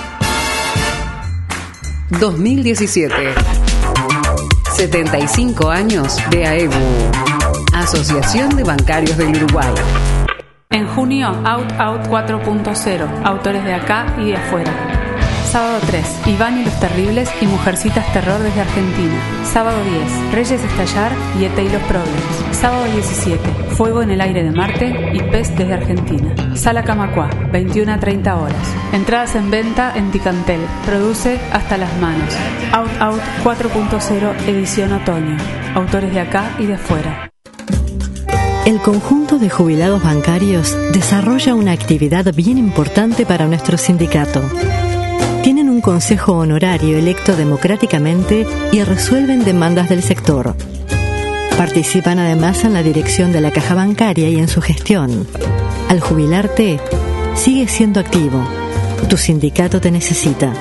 a dos mil diecisiete. setenta y cinco años de A E B U, Asociación de Bancarios del Uruguay. En junio, Out Out cuatro punto cero, autores de acá y de afuera. Sábado tres, Iván y los Terribles y Mujercitas Terror desde Argentina. Sábado diez, Reyes Estallar y E T y los Problems. Sábado diecisiete, Fuego en el aire de Marte y Pez desde Argentina. Sala Camacua, veintiuna a treinta horas. Entradas en venta en Ticantel. Produce Hasta las Manos. Out Out cuatro punto cero, edición otoño. Autores de acá y de afuera. El conjunto de jubilados bancarios desarrolla una actividad bien importante para nuestro sindicato. Tienen un consejo honorario electo democráticamente y resuelven demandas del sector. Participan además en la dirección de la caja bancaria y en su gestión. Al jubilarte, sigue siendo activo. Tu sindicato te necesita.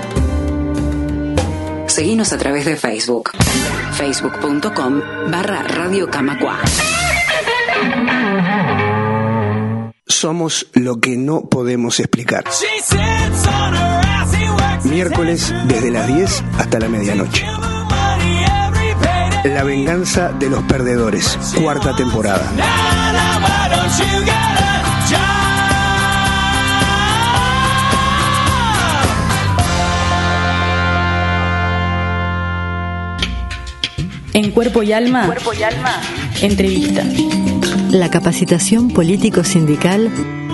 Seguinos a través de Facebook. facebook punto com barra Radio Camacua. Somos lo que no podemos explicar. Miércoles desde las diez hasta la medianoche. La venganza de los perdedores, cuarta temporada. En Cuerpo y Alma, Cuerpo y Alma. entrevista. La capacitación político-sindical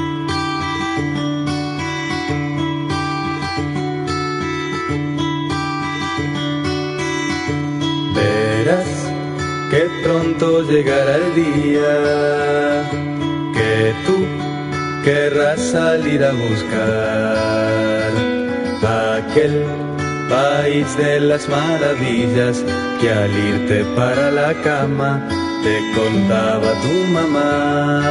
verás que pronto llegará el día que tú querrás salir a buscar aquel país de las maravillas que al irte para la cama te contaba tu mamá.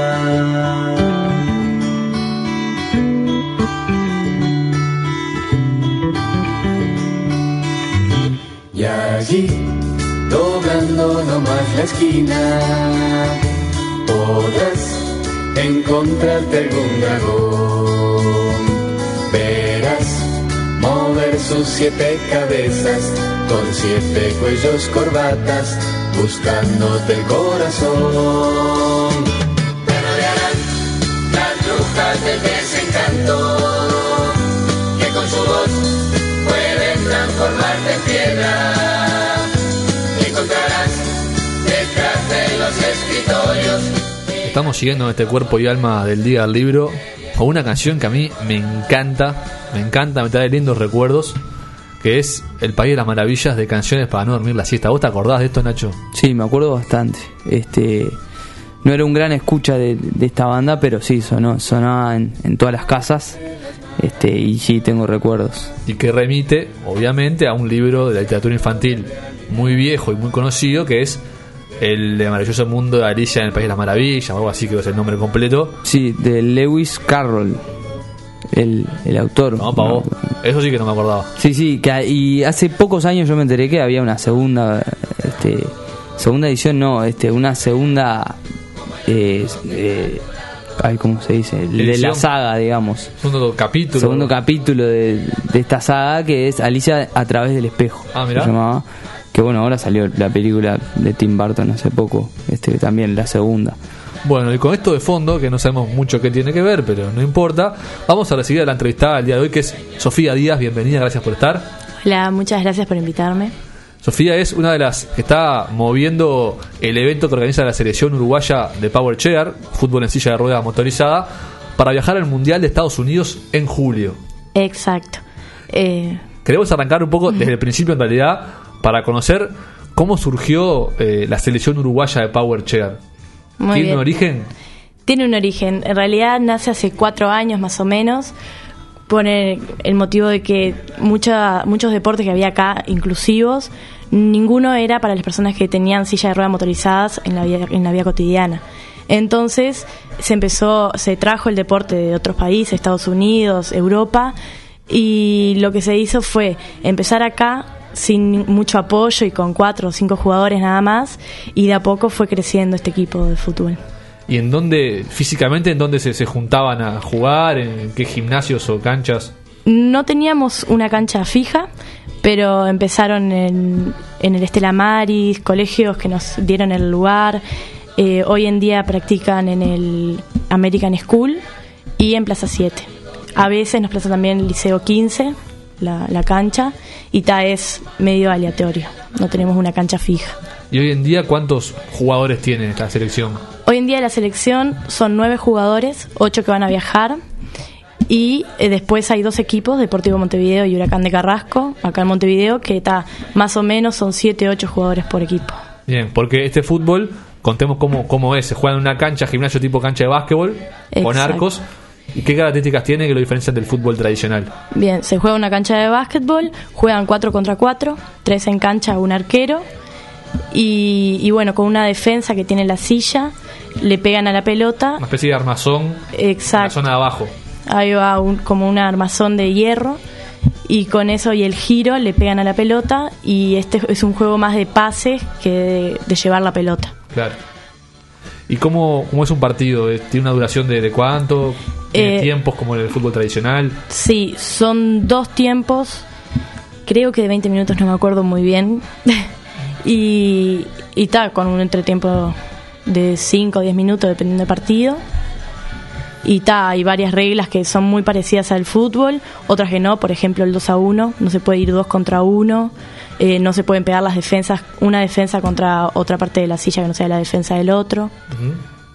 Y allí, doblando nomás la esquina, podrás encontrarte algún dragón. Verás mover sus siete cabezas con siete cuellos, corbatas, buscándote el corazón. Te rodearán las brujas del desencanto, que con su voz pueden transformarte en piedra. Encontrarás detrás de los escritorios. Estamos siguiendo este Cuerpo y Alma del Día del Libro con una canción que a mí me encanta, me encanta, me trae lindos recuerdos, que es El País de las Maravillas, de Canciones para no dormir la siesta. ¿Vos te acordás de esto, Nacho? Sí, me acuerdo bastante. Este, no era un gran escucha de, de esta banda, pero sí, sonó, sonaba en, en todas las casas. Este, y sí, tengo recuerdos. Y que remite, obviamente, a un libro de la literatura infantil muy viejo y muy conocido, que es El de maravilloso mundo de Alicia en el País de las Maravillas, o algo así, que es el nombre completo. Sí, de Lewis Carroll, el, el autor. No, pa' vos. Eso sí que no me acordaba. Sí, sí, que, y hace pocos años yo me enteré que había una segunda, este, segunda edición, no, este, una segunda, eh, eh, ay, ¿cómo se dice? De Edición. la saga, digamos. Segundo capítulo. Segundo capítulo de, de esta saga, que es Alicia a través del espejo. Ah, mirá. Se llamaba. Que bueno, ahora salió la película de Tim Burton hace poco, este, también la segunda. Bueno, y con esto de fondo, que no sabemos mucho qué tiene que ver, pero no importa, vamos a recibir a la entrevistada del día de hoy, que es Sofía Díaz. Bienvenida, gracias por estar. Hola, muchas gracias por invitarme. Sofía es una de las que está moviendo el evento que organiza la selección uruguaya de Power Chair, fútbol en silla de ruedas motorizada, para viajar al Mundial de Estados Unidos en julio. Exacto. Eh... Queremos arrancar un poco desde el principio, en realidad, para conocer cómo surgió eh, la selección uruguaya de Power Chair. Muy ¿Tiene bien. un origen? Tiene un origen. En realidad nace hace cuatro años más o menos, por el, el motivo de que mucha, muchos deportes que había acá inclusivos, ninguno era para las personas que tenían silla de ruedas motorizadas en la vida, en la vida cotidiana. Entonces se empezó, se trajo el deporte de otros países, Estados Unidos, Europa, y lo que se hizo fue empezar acá sin mucho apoyo y con cuatro o cinco jugadores nada más, y de a poco fue creciendo este equipo de fútbol. ¿Y en dónde, físicamente, en dónde se, se juntaban a jugar? ¿En qué gimnasios o canchas? No teníamos una cancha fija, pero empezaron en, en el Estela Maris, colegios que nos dieron el lugar. Eh, hoy en día practican en el American School y en Plaza siete. A veces nos presta también el Liceo quince, la, la cancha, y ta es medio aleatorio, no tenemos una cancha fija. ¿Y hoy en día cuántos jugadores tiene la selección? Hoy en día la selección son nueve jugadores, ocho que van a viajar, y eh, después hay dos equipos, Deportivo Montevideo y Huracán de Carrasco, acá en Montevideo, que está más o menos son siete, ocho jugadores por equipo. Bien, porque este fútbol, contemos cómo, cómo es, se juega en una cancha, gimnasio tipo cancha de básquetbol, Exacto. con arcos. ¿Y qué características tiene que lo diferencian del fútbol tradicional? Bien, se juega en una cancha de básquetbol, juegan cuatro contra cuatro, tres en cancha, un arquero, y, y bueno, con una defensa que tiene la silla, le pegan a la pelota. Una especie de armazón. Exacto. En la zona de abajo. Ahí va un, como un armazón de hierro, y con eso y el giro le pegan a la pelota, y este es un juego más de pases que de, de llevar la pelota. Claro. ¿Y cómo, cómo es un partido? ¿Tiene una duración de, de cuánto? ¿Tiene eh, tiempos como en el fútbol tradicional? Sí, son dos tiempos, creo que de veinte minutos, no me acuerdo muy bien. y y tal, con un entretiempo de cinco o diez minutos, dependiendo del partido. Y ta, hay varias reglas que son muy parecidas al fútbol, otras que no, por ejemplo el dos a uno, no se puede ir dos contra uno, eh, no se pueden pegar las defensas, una defensa contra otra parte de la silla que no sea la defensa del otro. Uh-huh.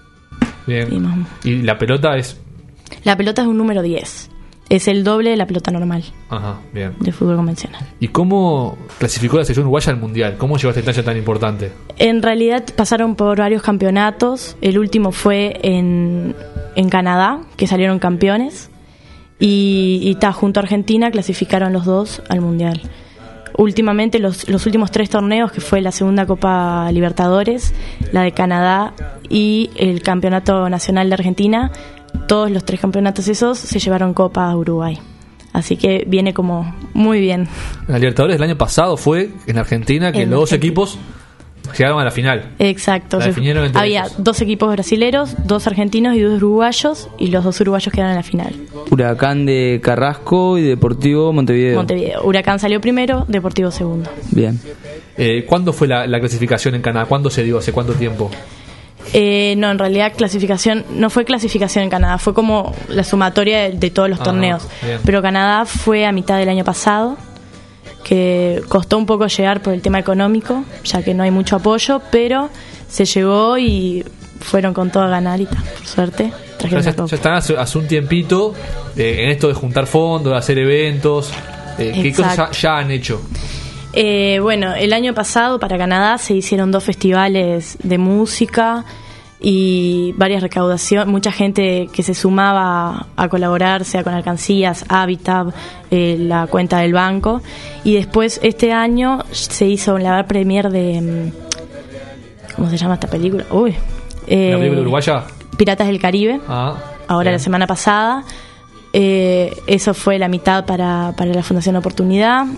Bien. Y, ¿Y la pelota es? La pelota es un número diez, es el doble de la pelota normal. Ajá, bien. De fútbol convencional. ¿Y cómo clasificó la selección uruguaya al Mundial? ¿Cómo llegó a esta instancia tan importante? En realidad pasaron por varios campeonatos, el último fue en... en Canadá, que salieron campeones, y, y ta, junto a Argentina clasificaron los dos al Mundial. Últimamente los, los últimos tres torneos, que fue la segunda Copa Libertadores, la de Canadá y el Campeonato Nacional de Argentina, todos los tres campeonatos esos se llevaron Copa a Uruguay. Así que viene como muy bien. La Libertadores del año pasado fue en Argentina, que en los dos equipos llegaron a la final. Exacto. La definieron entre Había ellos. dos equipos brasileros, dos argentinos y dos uruguayos, y los dos uruguayos quedaron en la final. Huracán de Carrasco y Deportivo Montevideo. Montevideo. Huracán salió primero, Deportivo segundo. Bien. Eh, ¿Cuándo fue la, la clasificación en Canadá? ¿Cuándo se dio? ¿Hace cuánto tiempo? Eh, no, en realidad clasificación no fue clasificación en Canadá, fue como la sumatoria de, de todos los ah, torneos. Bien. Pero Canadá fue a mitad del año pasado, que costó un poco llegar por el tema económico, ya que no hay mucho apoyo, pero se llegó y fueron con todo a ganar y ta, por suerte trajeron ya, la copa. Ya están hace, hace un tiempito eh, en esto de juntar fondos, de hacer eventos. Eh, ¿Qué cosas ya, ya han hecho? Eh, bueno, el año pasado para Canadá se hicieron dos festivales de música y varias recaudaciones, mucha gente que se sumaba a colaborar, sea con alcancías, Habitat, eh, la cuenta del banco. Y después este año se hizo la premier de... ¿Cómo se llama esta película? Uy, eh, ¿La película uruguaya? Piratas del Caribe, ah, ahora bien. La semana pasada. Eh, eso fue la mitad para, para la Fundación Oportunidad.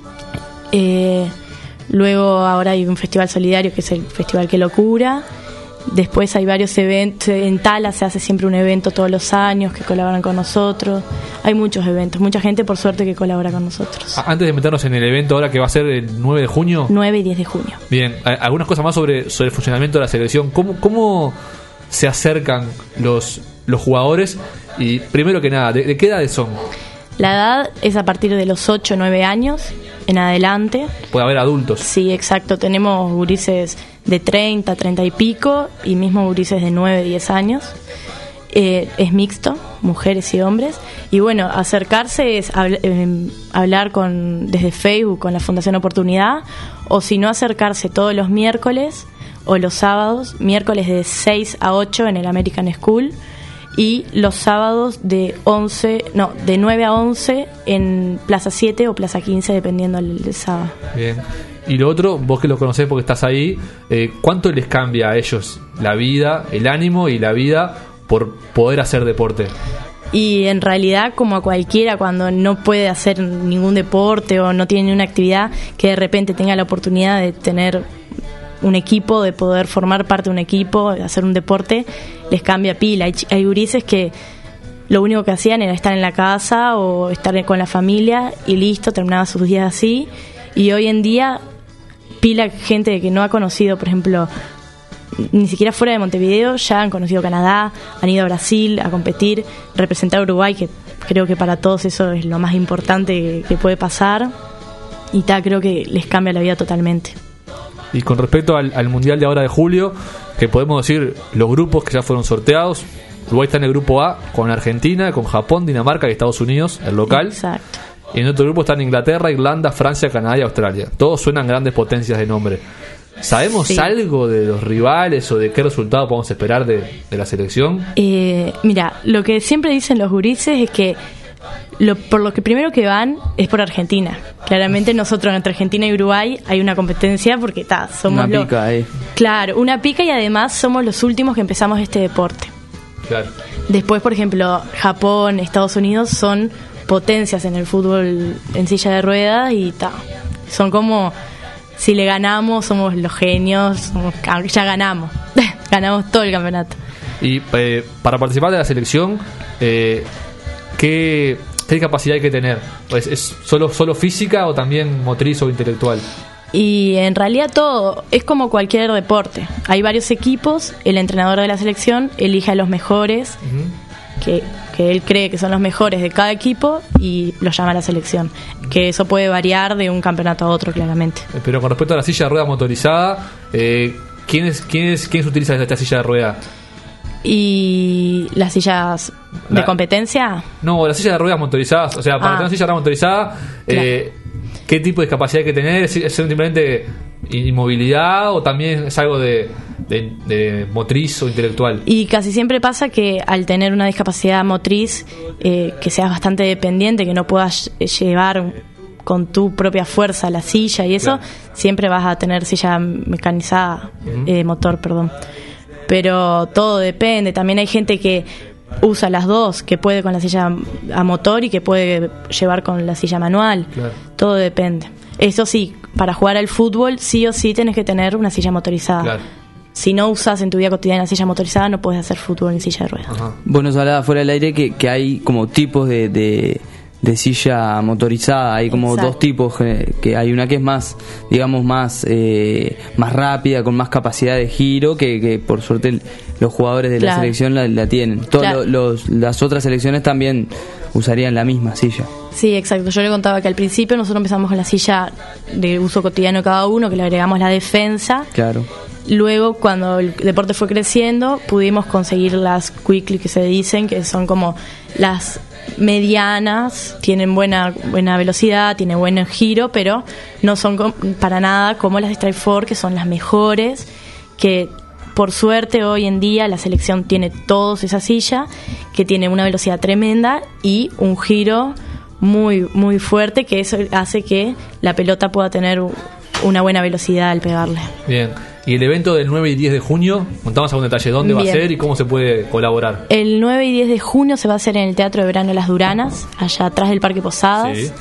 Eh, luego ahora hay un festival solidario que es el Festival Qué Locura. Después hay varios eventos. En Tala se hace siempre un evento todos los años que colaboran con nosotros. Hay muchos eventos, mucha gente por suerte que colabora con nosotros. Antes de meternos en el evento ahora que va a ser el nueve de junio. nueve y diez de junio. Bien, algunas cosas más sobre, sobre el funcionamiento de la selección. ¿Cómo, cómo se acercan los, los jugadores? Y primero que nada, ¿de, de qué edades son? La edad es a partir de los ocho o nueve años en adelante. Puede haber adultos. Sí, exacto. Tenemos gurises de treinta, treinta y pico, y mismo gurises de nueve, diez años. Eh, es mixto, mujeres y hombres. Y bueno, acercarse es habl- eh, hablar con desde Facebook con la Fundación Oportunidad, o si no, acercarse todos los miércoles o los sábados, miércoles de seis a ocho en el American School, y los sábados de once, no, de nueve a once en Plaza siete o Plaza quince, dependiendo del, del sábado. Bien. Y lo otro, vos que los conocés porque estás ahí, eh, ¿cuánto les cambia a ellos la vida, el ánimo y la vida por poder hacer deporte? Y en realidad, como a cualquiera, cuando no puede hacer ningún deporte o no tiene ninguna actividad, que de repente tenga la oportunidad de tener un equipo, de poder formar parte de un equipo, de hacer un deporte, les cambia pila. Hay, ch- hay gurises que lo único que hacían era estar en la casa o estar con la familia y listo, terminaban sus días así. Y hoy en día, pila gente que no ha conocido, por ejemplo, ni siquiera fuera de Montevideo, ya han conocido Canadá, han ido a Brasil a competir, representar a Uruguay, que creo que para todos eso es lo más importante que, que puede pasar. Y tal, creo que les cambia la vida totalmente. Y con respecto al, al Mundial de ahora de julio, que podemos decir los grupos que ya fueron sorteados, Uruguay está en el grupo A con Argentina, con Japón, Dinamarca y Estados Unidos, el local. Exacto. Y en otro grupo están Inglaterra, Irlanda, Francia, Canadá y Australia. Todos suenan grandes potencias de nombre. ¿Sabemos Sí. algo de los rivales o de qué resultado podemos esperar de, de la selección? Eh, mira, lo que siempre dicen los gurises es que lo, por lo que primero que van es por Argentina. Claramente nosotros entre Argentina y Uruguay hay una competencia porque ta, somos Una los- pica ahí. Claro, una pica y además somos los últimos que empezamos este deporte. Claro. Después, por ejemplo, Japón, Estados Unidos son potencias en el fútbol en silla de ruedas y ta, son como si le ganamos somos los genios, somos- ya ganamos, ganamos todo el campeonato. Y eh, para participar de la selección, eh, ¿qué, ¿qué capacidad hay que tener? ¿Es, es solo, solo física o también motriz o intelectual? Y en realidad todo es como cualquier deporte. Hay varios equipos, el entrenador de la selección elige a los mejores, que, que él cree que son los mejores de cada equipo y los llama a la selección. Que eso puede variar de un campeonato a otro, claramente. Eh, Pero con respecto a la silla de ruedas motorizada, eh, ¿quiénes, quiénes, ¿quiénes utilizan esta silla de rueda? Y las sillas de La- competencia, No, las sillas de ruedas motorizadas, o sea, para Ah. tener una silla de ruedas motorizada, eh, ¿qué tipo de discapacidad hay que tener? ¿Es, es simplemente inmovilidad o también es algo de, de, de motriz o intelectual? y casi siempre pasa que al tener una discapacidad motriz, eh, que seas bastante dependiente, que no puedas llevar con tu propia fuerza la silla y eso, Claro. siempre vas a tener silla mecanizada, Ujú. eh, motor, perdón. Pero todo depende. También hay gente que usa las dos, que puede con la silla a motor y que puede llevar con la silla manual. Claro. Todo depende. Eso sí, para jugar al fútbol sí o sí tenés que tener una silla motorizada. Claro. Si no usas en tu vida cotidiana silla motorizada, no puedes hacer fútbol en silla de ruedas. Ajá. Vos nos hablabas fuera del aire que, que hay como tipos de, de, de silla motorizada, hay como Exacto. dos tipos, que, que hay una que es más, digamos, más eh, más rápida, con más capacidad de giro, que, que por suerte los jugadores de la Claro. selección la, la tienen. Todas Claro. lo- los, las otras selecciones también usarían la misma silla. Sí, exacto. Yo le contaba que al principio nosotros empezamos con la silla de uso cotidiano cada uno, que le agregamos la defensa. Claro. Luego, cuando el deporte fue creciendo, pudimos conseguir las quickly que se dicen, que son como las medianas, tienen buena buena velocidad, tienen buen giro, pero no son com- para nada como las de Strike Four, que son las mejores, que por suerte hoy en día la selección tiene todos esa silla, que tiene una velocidad tremenda y un giro muy muy fuerte, que eso hace que la pelota pueda tener u- una buena velocidad al pegarle. Bien. ¿Y el evento del nueve y diez de junio? Contamos algún detalle, ¿dónde va a Bien. ser y cómo se puede colaborar? El nueve y diez de junio se va a hacer en el Teatro de Verano Las Duranas, allá atrás del Parque Posadas. Sí.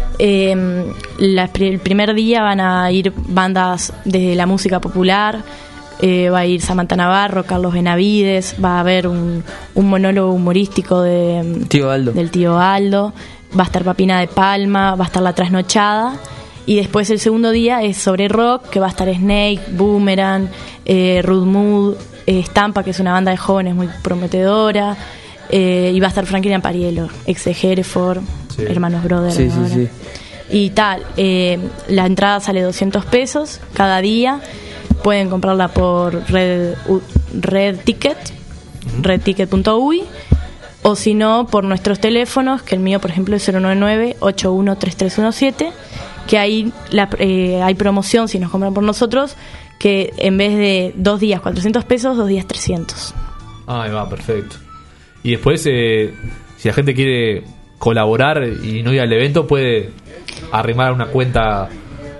Eh, la- el primer día van a ir bandas de la música popular, eh, va a ir Samantha Navarro, Carlos Benavides, va a haber un, un monólogo humorístico de, Tío Aldo. del tío Aldo, va a estar Papina de Palma, va a estar La Trasnochada. Y después el segundo día es sobre rock, que va a estar Snake, Boomerang, eh, Rude Mood, eh, Estampa, que es una banda de jóvenes muy prometedora, eh, y va a estar Franklin Ampariello, ex de Hereford, Sí. hermanos brothers. Sí, sí, ahora. sí. Y tal, eh, la entrada sale doscientos pesos cada día, pueden comprarla por Red, U- Red Ticket, redticket punto uy, o si no, por nuestros teléfonos, que el mío, por ejemplo, es cero nueve nueve, ocho uno tres tres uno siete, que ahí la, eh, hay promoción si nos compran por nosotros, que en vez de dos días cuatrocientos pesos, dos días trescientos. Ahí va, perfecto. Y después, eh, si la gente quiere colaborar y no ir al evento, puede arrimar una cuenta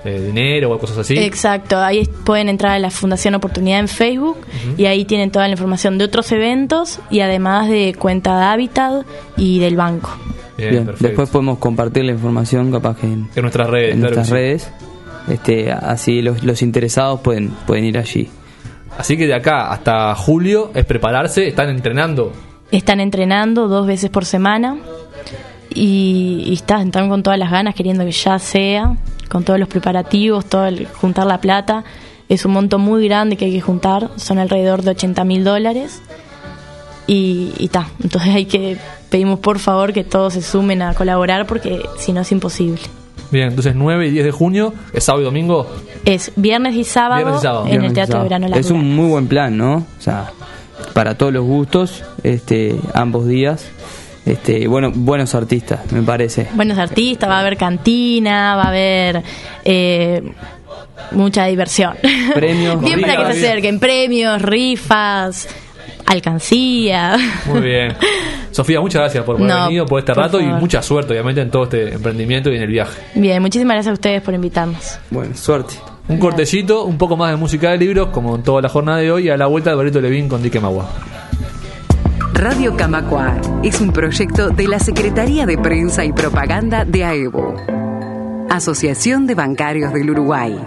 eh, dinero o cosas así. Exacto, ahí pueden entrar a la Fundación Oportunidad en Facebook uh-huh. y ahí tienen toda la información de otros eventos y además de cuenta de Hábitat y del banco. Bien, Bien después podemos compartir la información capaz que en, en nuestras redes. En claro nuestras sí. redes. Este, así los, los interesados pueden, pueden ir allí. Así que de acá hasta julio es prepararse, están entrenando. Están entrenando dos veces por semana y, y están, están con todas las ganas queriendo que ya sea, con todos los preparativos, todo el, juntar la plata. Es un monto muy grande que hay que juntar, son alrededor de ochenta mil dólares y está. Entonces hay que pedimos por favor que todos se sumen a colaborar porque si no es imposible. Bien, entonces nueve y diez de junio, ¿es sábado y domingo? Es viernes y sábado, viernes y sábado. en Viernes el Teatro de Verano La Es un muy buen plan, ¿no? O sea, para todos los gustos, este, ambos días. Este, bueno, buenos artistas, me parece. Buenos artistas, va a haber cantina, va a haber eh, mucha diversión. Premios. Bien para que se acerquen, premios, rifas, alcancía. Muy bien. Sofía, muchas gracias por haber no, venido, por este por rato favor. Y mucha suerte, obviamente, en todo este emprendimiento y en el viaje. Bien, muchísimas gracias a ustedes por invitarnos. Bueno, suerte. Un gracias. Cortecito, un poco más de música de libros, como en toda la jornada de hoy, y a la vuelta Alberto Levín con Dique Magua. Radio Camacuá es un proyecto de la Secretaría de Prensa y Propaganda de AEBU, Asociación de Bancarios del Uruguay.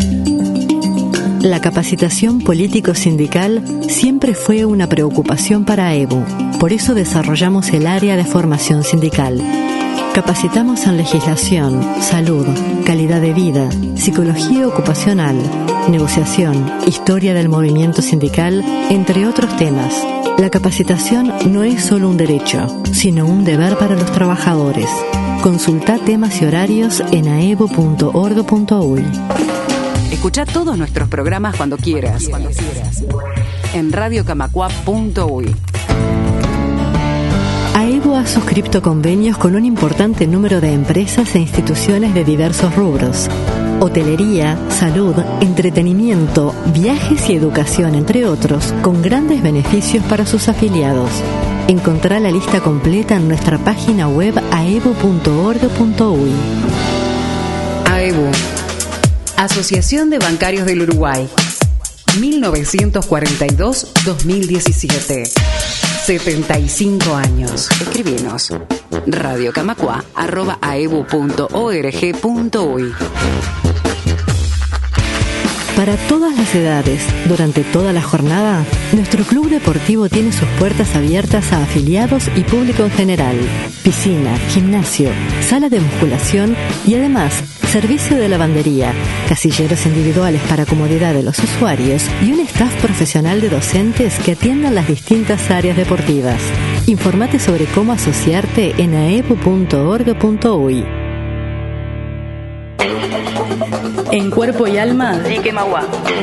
La capacitación político-sindical siempre fue una preocupación para AEBU. Por eso desarrollamos el área de formación sindical. Capacitamos en legislación, salud, calidad de vida, psicología ocupacional, negociación, historia del movimiento sindical, entre otros temas. La capacitación no es solo un derecho, sino un deber para los trabajadores. Consulta temas y horarios en aebu punto org punto uy. Escucha todos nuestros programas cuando quieras, cuando quieras. En radio camacua punto uy. AEBU ha suscrito convenios con un importante número de empresas e instituciones de diversos rubros. Hotelería, salud, entretenimiento, viajes y educación, entre otros, con grandes beneficios para sus afiliados. Encontrá la lista completa en nuestra página web aebu punto org punto uy. AEBU, Asociación de Bancarios del Uruguay, mil novecientos cuarenta y dos a dos mil diecisiete. setenta y cinco años. Escribinos radiocamacua arroba aebu punto org punto uy. Para todas las edades, durante toda la jornada, nuestro club deportivo tiene sus puertas abiertas a afiliados y público en general. Piscina, gimnasio, sala de musculación y además servicio de lavandería, casilleros individuales para comodidad de los usuarios y un staff profesional de docentes que atiendan las distintas áreas deportivas. Informate sobre cómo asociarte en aebu punto org punto uy. En Cuerpo y Alma, Dique Magua.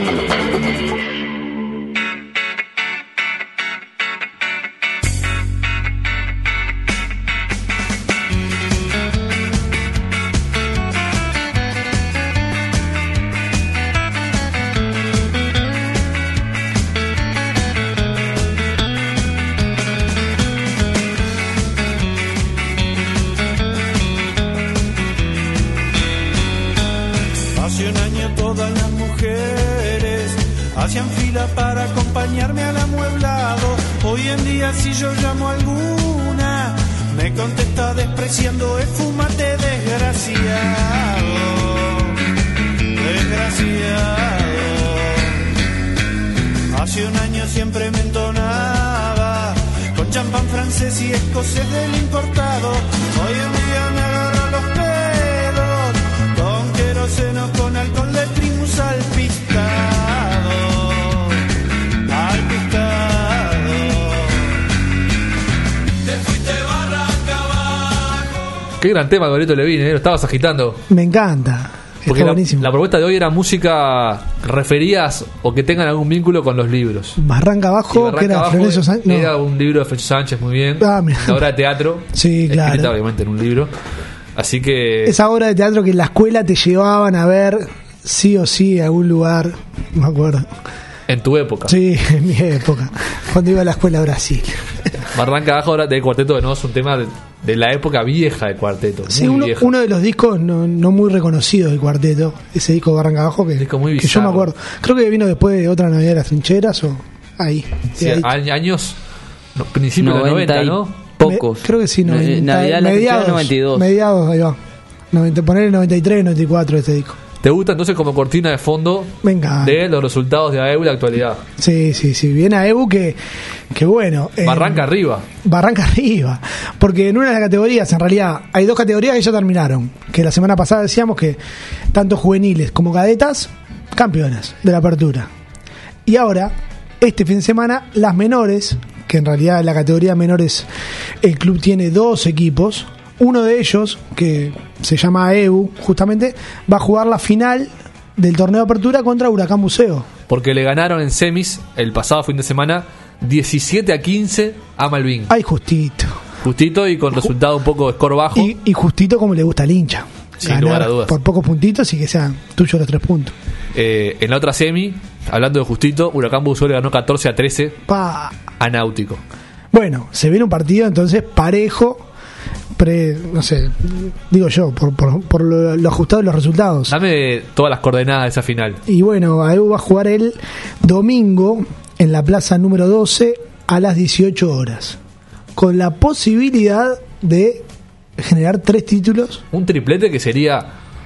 Hace un año todas las mujeres hacían fila para acompañarme al amueblado. Hoy en día si yo llamo a alguna, me contesta despreciando, esfúmate desgraciado, desgraciado. Hace un año siempre me entonaba con champán francés y escocés del importado. Hoy en día me agarro los pedos con queroseno, con alcohol de primus al pistado, al pistado. Te fuiste barranca abajo. Qué gran tema, Alberto Levín, ¿eh? Lo estabas agitando. Me encanta. Porque Está la, buenísimo. la propuesta de hoy era música referidas o que tengan algún vínculo con los libros. Barranca Abajo, Y Barranca que era Abajo Florencio Sánchez. No. Era un libro de Florencio Sánchez, muy bien. Ah, mira. Una obra de teatro. Sí, claro. Escrita, obviamente, en un libro. Así que. Esa obra de teatro que en la escuela te llevaban a ver sí o sí a algún lugar, me acuerdo. En tu época. Sí, en mi época, cuando iba a la escuela a Brasil. Barranca Abajo ahora del Cuarteto de Nos, un tema de, de la época vieja del cuarteto. Sí, muy uno, vieja. uno de los discos no, no muy reconocidos del cuarteto, ese disco de Barranca Abajo, que, disco muy que yo me acuerdo. Creo que vino después de Otra Navidad de las Trincheras o ahí. Sí, ahí. años, no, principios de los noventa, ¿no? Pocos. Me, creo que sí, No, noventa, Navidad de las mediados, Trincheras, noventa y dos. Mediados, ahí va. noventa, poner el noventa y tres, noventa y cuatro este disco. ¿Te gusta entonces como cortina de fondo Venga. de los resultados de A E U y la actualidad? Sí, sí, sí. Viene a E U que, que bueno. Barranca eh, arriba. Barranca arriba. Porque en una de las categorías, en realidad, hay dos categorías que ya terminaron. Que la semana pasada decíamos que tanto juveniles como cadetas, campeonas de la apertura. Y ahora, este fin de semana, las menores, que en realidad en la categoría menores el club tiene dos equipos. Uno de ellos, que se llama A E U, justamente, va a jugar la final del torneo de apertura contra Huracán Buceo. Porque le ganaron en semis el pasado fin de semana diecisiete a quince a Malvin. Ay, justito. Justito y con resultado un poco de score bajo. Y, y justito como le gusta al hincha. Sin Ganar lugar a dudas. por pocos puntitos y que sean tuyos los tres puntos. Eh, en la otra semi, hablando de justito, Huracán Buceo le ganó catorce a trece Pa. a Náutico. Bueno, se viene un partido entonces parejo. Pre, no sé, digo yo, por, por, por lo, lo ajustado de los resultados. Dame todas las coordenadas de esa final. Y bueno, A E U va a jugar el domingo en la plaza número doce a las dieciocho horas. Con la posibilidad de generar tres títulos. Un triplete que sería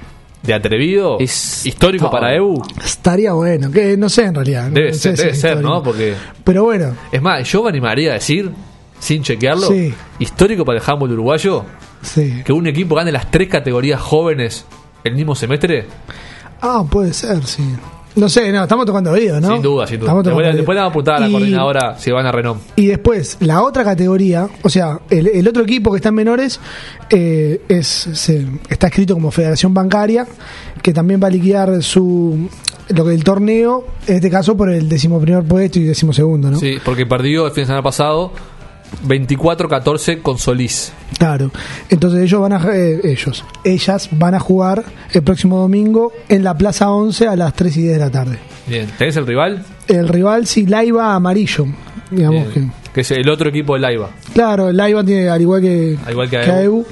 de atrevido, Es histórico todo. para E U. Estaría bueno, que no sé en realidad. Debe no ser, sé si debe es ser, histórico. ¿no? Porque Pero bueno, es más, yo me animaría a decir, sin chequearlo, Sí. histórico para el handball uruguayo, sí. que un equipo gane las tres categorías jóvenes el mismo semestre. Ah, puede ser, sí. No sé, no, estamos tocando oídos, ¿no? Sin duda, sin duda. Estamos tocando Después, oídos. después le vamos a apuntar a la Y- coordinadora si van a Renom. Y después, la otra categoría, o sea, el, el otro equipo que está en menores eh, es se- está escrito como Federación Bancaria, que también va a liquidar su lo que el torneo, en este caso por el decimoprimer puesto y decimosegundo, ¿no? Sí, porque perdió el fin de semana pasado veinticuatro a catorce con Solís. Claro. Entonces ellos van a eh, ellos, ellas van a jugar el próximo domingo en la Plaza once a las tres y diez de la tarde. Bien, ¿tenés el rival? El rival sí, Laiva Amarillo, digamos Bien. Que es el otro equipo del Laiva. que claro, Laiva tiene al igual que Al igual que A E U. que A E U,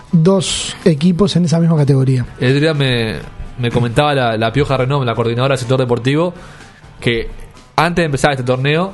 dos equipos en esa misma categoría. El otro día me, me comentaba la, la Pioja Renom, la coordinadora del sector deportivo, que antes de empezar este torneo,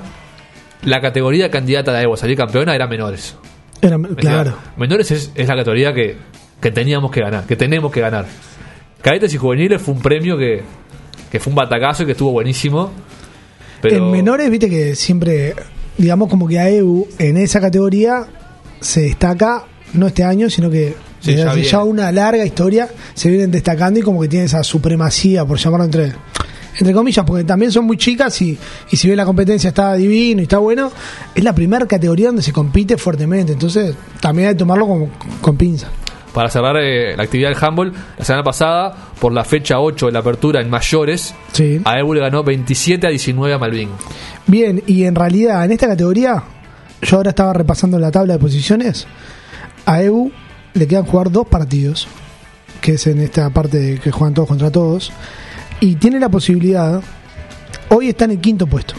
la categoría candidata de A E U a salir campeona era menores. Era, Me decía, claro. menores es, es la categoría que, que teníamos que ganar, que tenemos que ganar. Cadetes y juveniles fue un premio que, que fue un batacazo y que estuvo buenísimo. Pero En menores, viste que siempre, digamos como que A E U en esa categoría se destaca, no este año, sino que Sí, desde ya hace viene. ya una larga historia se vienen destacando y como que tiene esa supremacía, por llamarlo entre entre comillas, porque también son muy chicas y, y si bien la competencia está divino y está bueno, es la primera categoría donde se compite fuertemente, entonces también hay que tomarlo con, con pinza. para cerrar eh, la actividad del handball, la semana pasada, por la fecha ocho de la apertura en mayores, Sí. A E U le ganó veintisiete a diecinueve a Malvin. Bien, y en realidad en esta categoría, yo ahora estaba repasando la tabla de posiciones, a E U le quedan jugar dos partidos, que es en esta parte de que juegan todos contra todos, y tiene la posibilidad, hoy está en el quinto puesto,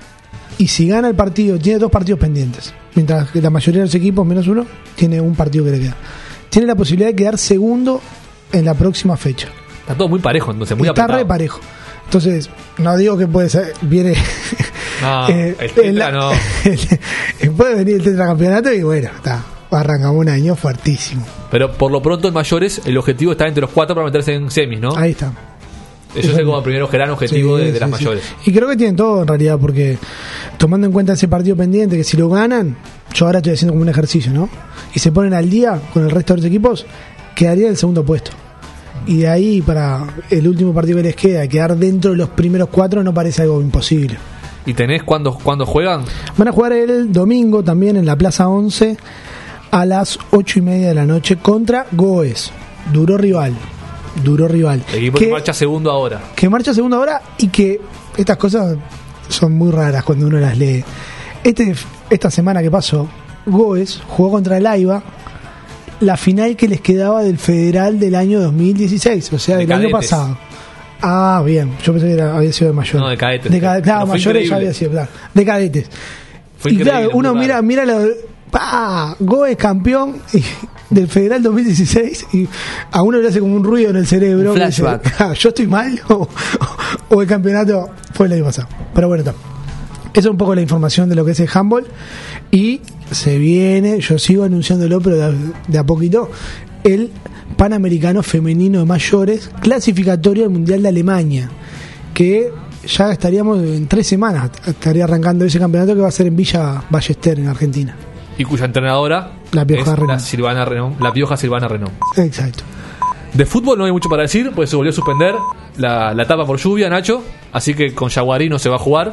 y si gana el partido, tiene dos partidos pendientes, mientras que la mayoría de los equipos, menos uno, tiene un partido que le queda. Tiene la posibilidad de quedar segundo en la próxima fecha. Está todo muy parejo, entonces, muy Está apretado. re parejo. Entonces, no digo que puede ser, viene... No, eh, el tetra el- no. el- puede venir el tetracampeonato y bueno, está. Arrancamos un año fuertísimo. Pero por lo pronto en mayores, el objetivo está entre los cuatro para meterse en semis, ¿no? Ahí está. Eso es como el primer gran objetivo Sí, de, de sí, las sí. mayores. Y creo que tienen todo en realidad, porque tomando en cuenta ese partido pendiente, que si lo ganan, yo ahora estoy haciendo como un ejercicio, ¿no? Y se ponen al día con el resto de los equipos, quedaría en el segundo puesto. Y de ahí para el último partido que les queda, quedar dentro de los primeros cuatro no parece algo imposible. ¿Y tenés cuándo, cuándo juegan? Van a jugar el domingo también en la Plaza once a las ocho y media de la noche contra Goes. Duro rival. Duro rival. El equipo que, que marcha segundo ahora. que marcha segunda hora y que estas cosas son muy raras cuando uno las lee. Este, esta semana que pasó, Goes jugó contra el AIBA la final que les quedaba del Federal del año dos mil dieciséis, o sea, De del año cadetes. pasado. Ah, bien. Yo pensé que era- había sido de mayor. No, de cadetes. De ca- claro, Pero fue mayores ya increíble. había sido, claro. De cadetes. Fue Y increíble, claro, muy uno raro. mira, mira lo- ¡pah! Goes campeón y, del Federal dos mil dieciséis y a uno le hace como un ruido en el cerebro. Un flashback. Dice, ah, ¿yo estoy mal o, o el campeonato fue el año pasado? Pero bueno, está. Esa es un poco la información de lo que es el handball. Y se viene, yo sigo anunciándolo, pero de, de a poquito, el Panamericano Femenino de Mayores, clasificatorio al Mundial de Alemania, que ya estaríamos en tres semanas, estaría arrancando ese campeonato que va a ser en Villa Ballester, en Argentina. Y cuya entrenadora la Pioja es Renom. la, Silvana Renom, la Pioja Silvana Renom. Exacto. De fútbol no hay mucho para decir, pues se volvió a suspender la, la etapa por lluvia, Nacho, así que con Yaguarí no se va a jugar.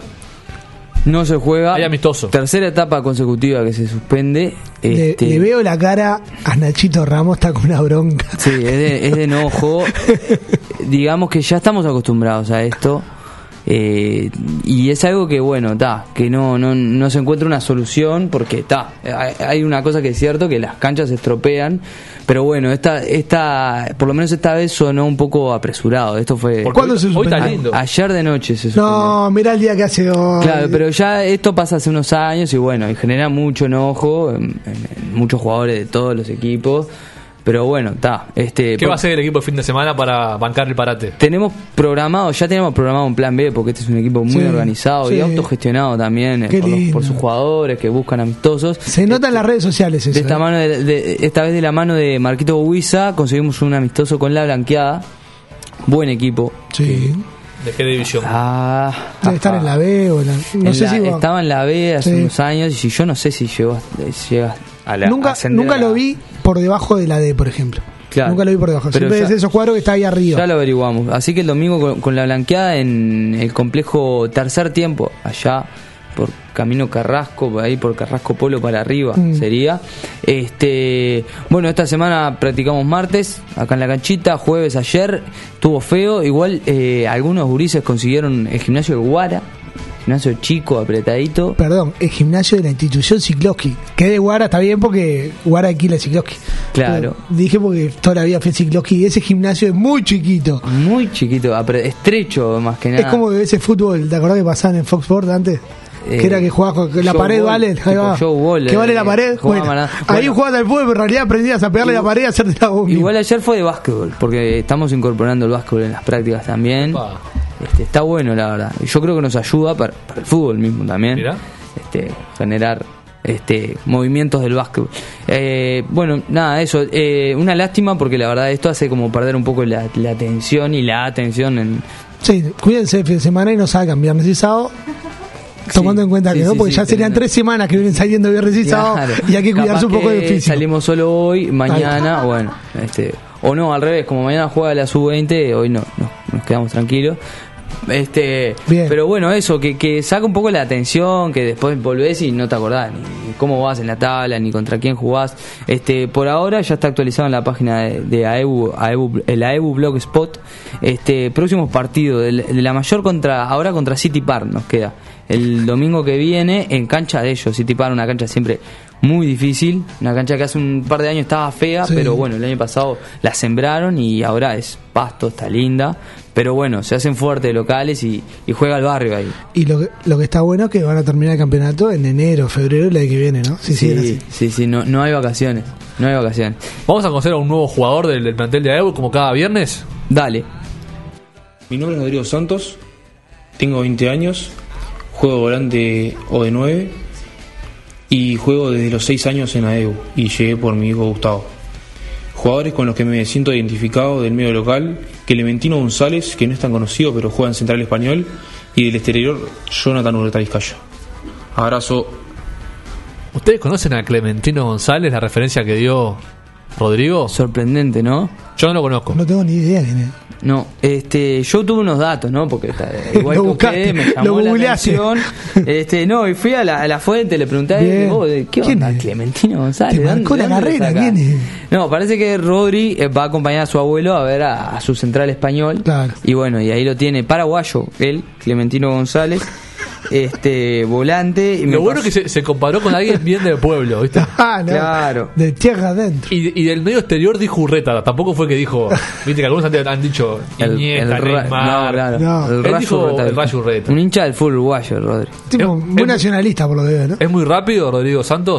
No se juega. Hay amistoso. Tercera etapa consecutiva que se suspende. Le, Este, le veo la cara a Nachito Ramos, está con una bronca. Sí, es de, es de enojo. Digamos que ya estamos acostumbrados a esto. Eh, y es algo que, bueno, está, que no, no, no se encuentra una solución porque está. Hay, hay una cosa que es cierto, que las canchas se estropean. Pero bueno, esta, esta, por lo menos esta vez sonó un poco apresurado. Esto fue. ¿Cuándo se suspendió? Hoy está lindo. Ayer de noche se suspendió. No, mirá el día que hace hoy. Claro, pero ya esto pasa hace unos años y bueno, y genera mucho enojo en, en- en muchos jugadores de todos los equipos. Pero bueno, está. Este, ¿Qué por- va a hacer el equipo el fin de semana para bancar el parate? Tenemos programado, ya tenemos programado un plan B, porque este es un equipo muy Sí, organizado sí. y autogestionado también eh, Qué por, los- lindo. por sus jugadores que buscan amistosos. Se nota en las redes sociales eso. De esta ¿eh? mano de, de- esta vez de la mano de Marquito Buiza conseguimos un amistoso con la Blanqueada. Buen equipo. Sí. ¿De qué división? Ah, Debe estar en la B o la. No en sé la- si va. estaba en la B hace Sí. unos años y yo no sé si llegó, a- llega a la Nunca, a ascender nunca a la- lo vi por debajo de la D, por ejemplo. Claro. Nunca lo vi por debajo. Pero Siempre ya- es esos cuadros que está ahí arriba. Ya lo averiguamos. Así que el domingo con, con la Blanqueada en el complejo Tercer Tiempo, allá por Camino Carrasco, por ahí por Carrasco Polo para arriba Mm. sería. Este, bueno, esta semana practicamos martes, acá en la canchita, jueves ayer, estuvo feo. Igual eh, algunos gurises consiguieron el gimnasio de Guara, gimnasio chico, apretadito. Perdón, el gimnasio de la institución Cicloski. Que de Guara está bien porque Guara alquila Cicloski. Claro. Pero dije porque toda la vida fui a Cicloski y ese gimnasio es muy chiquito. Muy chiquito, apre- estrecho más que nada. Es como ese fútbol, ¿te acordás que pasaban en Fox Sports antes? Eh, que era que jugabas con la show pared, ball, vale. Ahí tipo va. show ball, ¿Qué vale eh, la pared? jugaba Bueno, maná. ahí Bueno. jugabas al fútbol, pero en realidad aprendías a pegarle la pared y hacerte la bomba. Igual ayer fue de básquetbol, porque estamos incorporando el básquetbol en las prácticas también. Opa. Este, está bueno, la verdad. Y yo creo que nos ayuda para, para el fútbol mismo también. Mirá. Este, generar este movimientos del básquetbol. Eh, bueno, nada, eso. Eh, una lástima porque la verdad esto hace como perder un poco la, la atención y la atención en... Sí, cuídense el fin de semana y no salgan viernes y sábado. Tomando en cuenta sí, que no, sí, porque sí, ya serían teniendo- tres semanas que vienen saliendo viernes y sábado Claro. y hay que Capaz cuidarse un poco que del físico. Salimos solo hoy, mañana, bueno, este, o no, al revés, como mañana juega la sub veinte, hoy no, no, nos quedamos tranquilos. Este, Bien. pero bueno, eso, que, que saca un poco la atención, que después volvés y no te acordás ni, ni cómo vas en la tabla, ni contra quién jugás. Este, por ahora ya está actualizado en la página de, de AEBU, AEBU, el AEBU Blogspot. Este, próximos partidos de, de la mayor contra, ahora contra City Park nos queda. El domingo que viene en cancha de ellos, City Park, una cancha siempre muy difícil, una cancha que hace un par de años estaba fea, Sí. pero bueno, el año pasado la sembraron y ahora es pasto, está linda, pero bueno, se hacen fuertes locales y, y juega el barrio ahí. Y lo que, lo que está bueno es que van a terminar el campeonato en enero, febrero, la que viene, ¿no? Sí, sí, sí, sí, sí, no, no hay vacaciones, no hay vacaciones. Vamos a conocer a un nuevo jugador del, del plantel de A E U como cada viernes. Dale. Mi nombre es Rodrigo Santos, tengo veinte años, juego volante O de nueve y juego desde los seis años en A E U y llegué por mi hijo Gustavo. Jugadores con los que me siento identificado del medio local: Clementino González, que no es tan conocido pero juega en Central Español, y del exterior Jonathan Ureta Vizcaya. Abrazo. ¿Ustedes conocen a Clementino González, la referencia que dio Rodrigo? Sorprendente, ¿no? Yo no lo conozco. No tengo ni idea quién es. No, este, yo tuve unos datos, ¿no? Porque está, igual Lo que buscaste, ustedes, me lo llamó la googleaste. atención. Este, no, y fui a la, a la fuente, le pregunté a él, Bien. "Oh, ¿de ¿qué ¿Quién onda? es? Clementino González. Te ¿de marcó dónde- la de dónde lo carrera, saca?" ¿quién es? No, parece que Rodri eh, va a acompañar a su abuelo a ver a, a su central español. Claro. Y bueno, y ahí lo tiene paraguayo, él, Clementino González, este, volante. Y me Lo bueno pasó- es que se, se comparó con alguien bien del pueblo, ¿viste? Ah, no. Claro. De tierra adentro. Y, y del medio exterior dijo Urreta, tampoco fue que dijo, viste que algunos han, han dicho El, Iniesta, el ra- Neymar. no, claro. No. El Él Rayo dijo Urreta. el Rayo Urreta. Un hincha del fútbol uruguayo, Rodri. Tipo, Es- muy es- nacionalista por lo que veo, ¿no? ¿Es muy rápido Rodrigo Santos?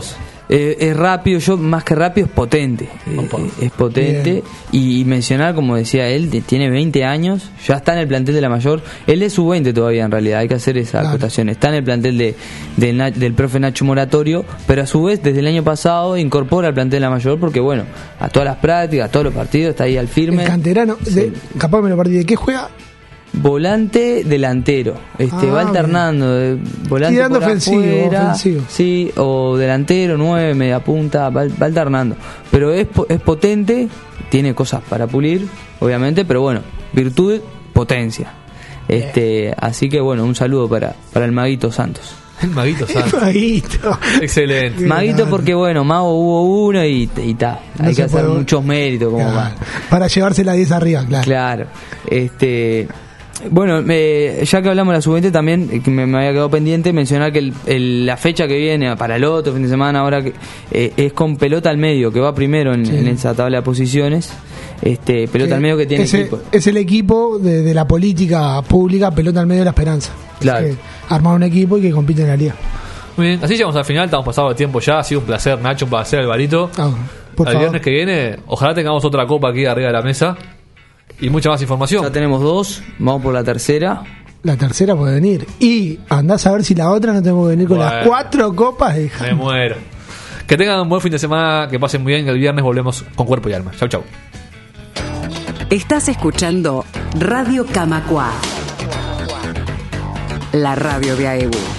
Eh, es rápido, yo más que rápido es potente. Eh, es potente. Y, y mencionar, como decía él, de- tiene veinte años, ya está en el plantel de la mayor. Él es sub veinte todavía, en realidad, hay que hacer esa Claro. acotación. Está en el plantel de, de Na- del profe Nacho Moratorio, pero a su vez, desde el año pasado, incorpora al plantel de la mayor porque, bueno, a todas las prácticas, a todos los partidos, está ahí al firme. El canterano, de- capaz me lo perdí. ¿De qué juega? Volante delantero, este Ah, va alternando de volante Tirando por ofensivo, afuera, ofensivo. sí, o delantero, nueve, media punta, va, va alternando, pero es, po- es potente, tiene cosas para pulir, obviamente, pero bueno, virtud, potencia. Este, así que bueno, un saludo para, para el Maguito Santos. El Maguito Santos. Maguito. Excelente. Maguito porque bueno, Mago hubo uno y y ta, No hay se que hacer puede- muchos méritos como Claro. para Para llevarse la diez arriba, claro. Claro. Este, bueno, eh, ya que hablamos de la sub veinte también, eh, que me, me había quedado pendiente mencionar que el- el- la fecha que viene para el otro fin de semana ahora que eh, es con pelota al medio, que va primero en, Sí. en esa tabla de posiciones. Este, pelota Que al medio que tiene ese- equipo. Es el equipo de, de la política pública, pelota al medio de la esperanza. Claro. Que armar un equipo y que compite en la liga. Muy bien, así llegamos al final, estamos pasados de tiempo ya, ha sido un placer, Nacho, un placer, Alvarito. Ah, por el favor. viernes que viene, ojalá tengamos otra copa aquí arriba de la mesa y mucha más información. Ya tenemos dos, vamos por la tercera. La tercera puede venir. Y andás a ver si la otra no tenemos que venir con Bueno. las cuatro copas de Me muero. Que tengan un buen fin de semana, que pasen muy bien, que el viernes volvemos con cuerpo y alma. Chau, chau. Estás escuchando Radio Camacua, la radio de A E B U.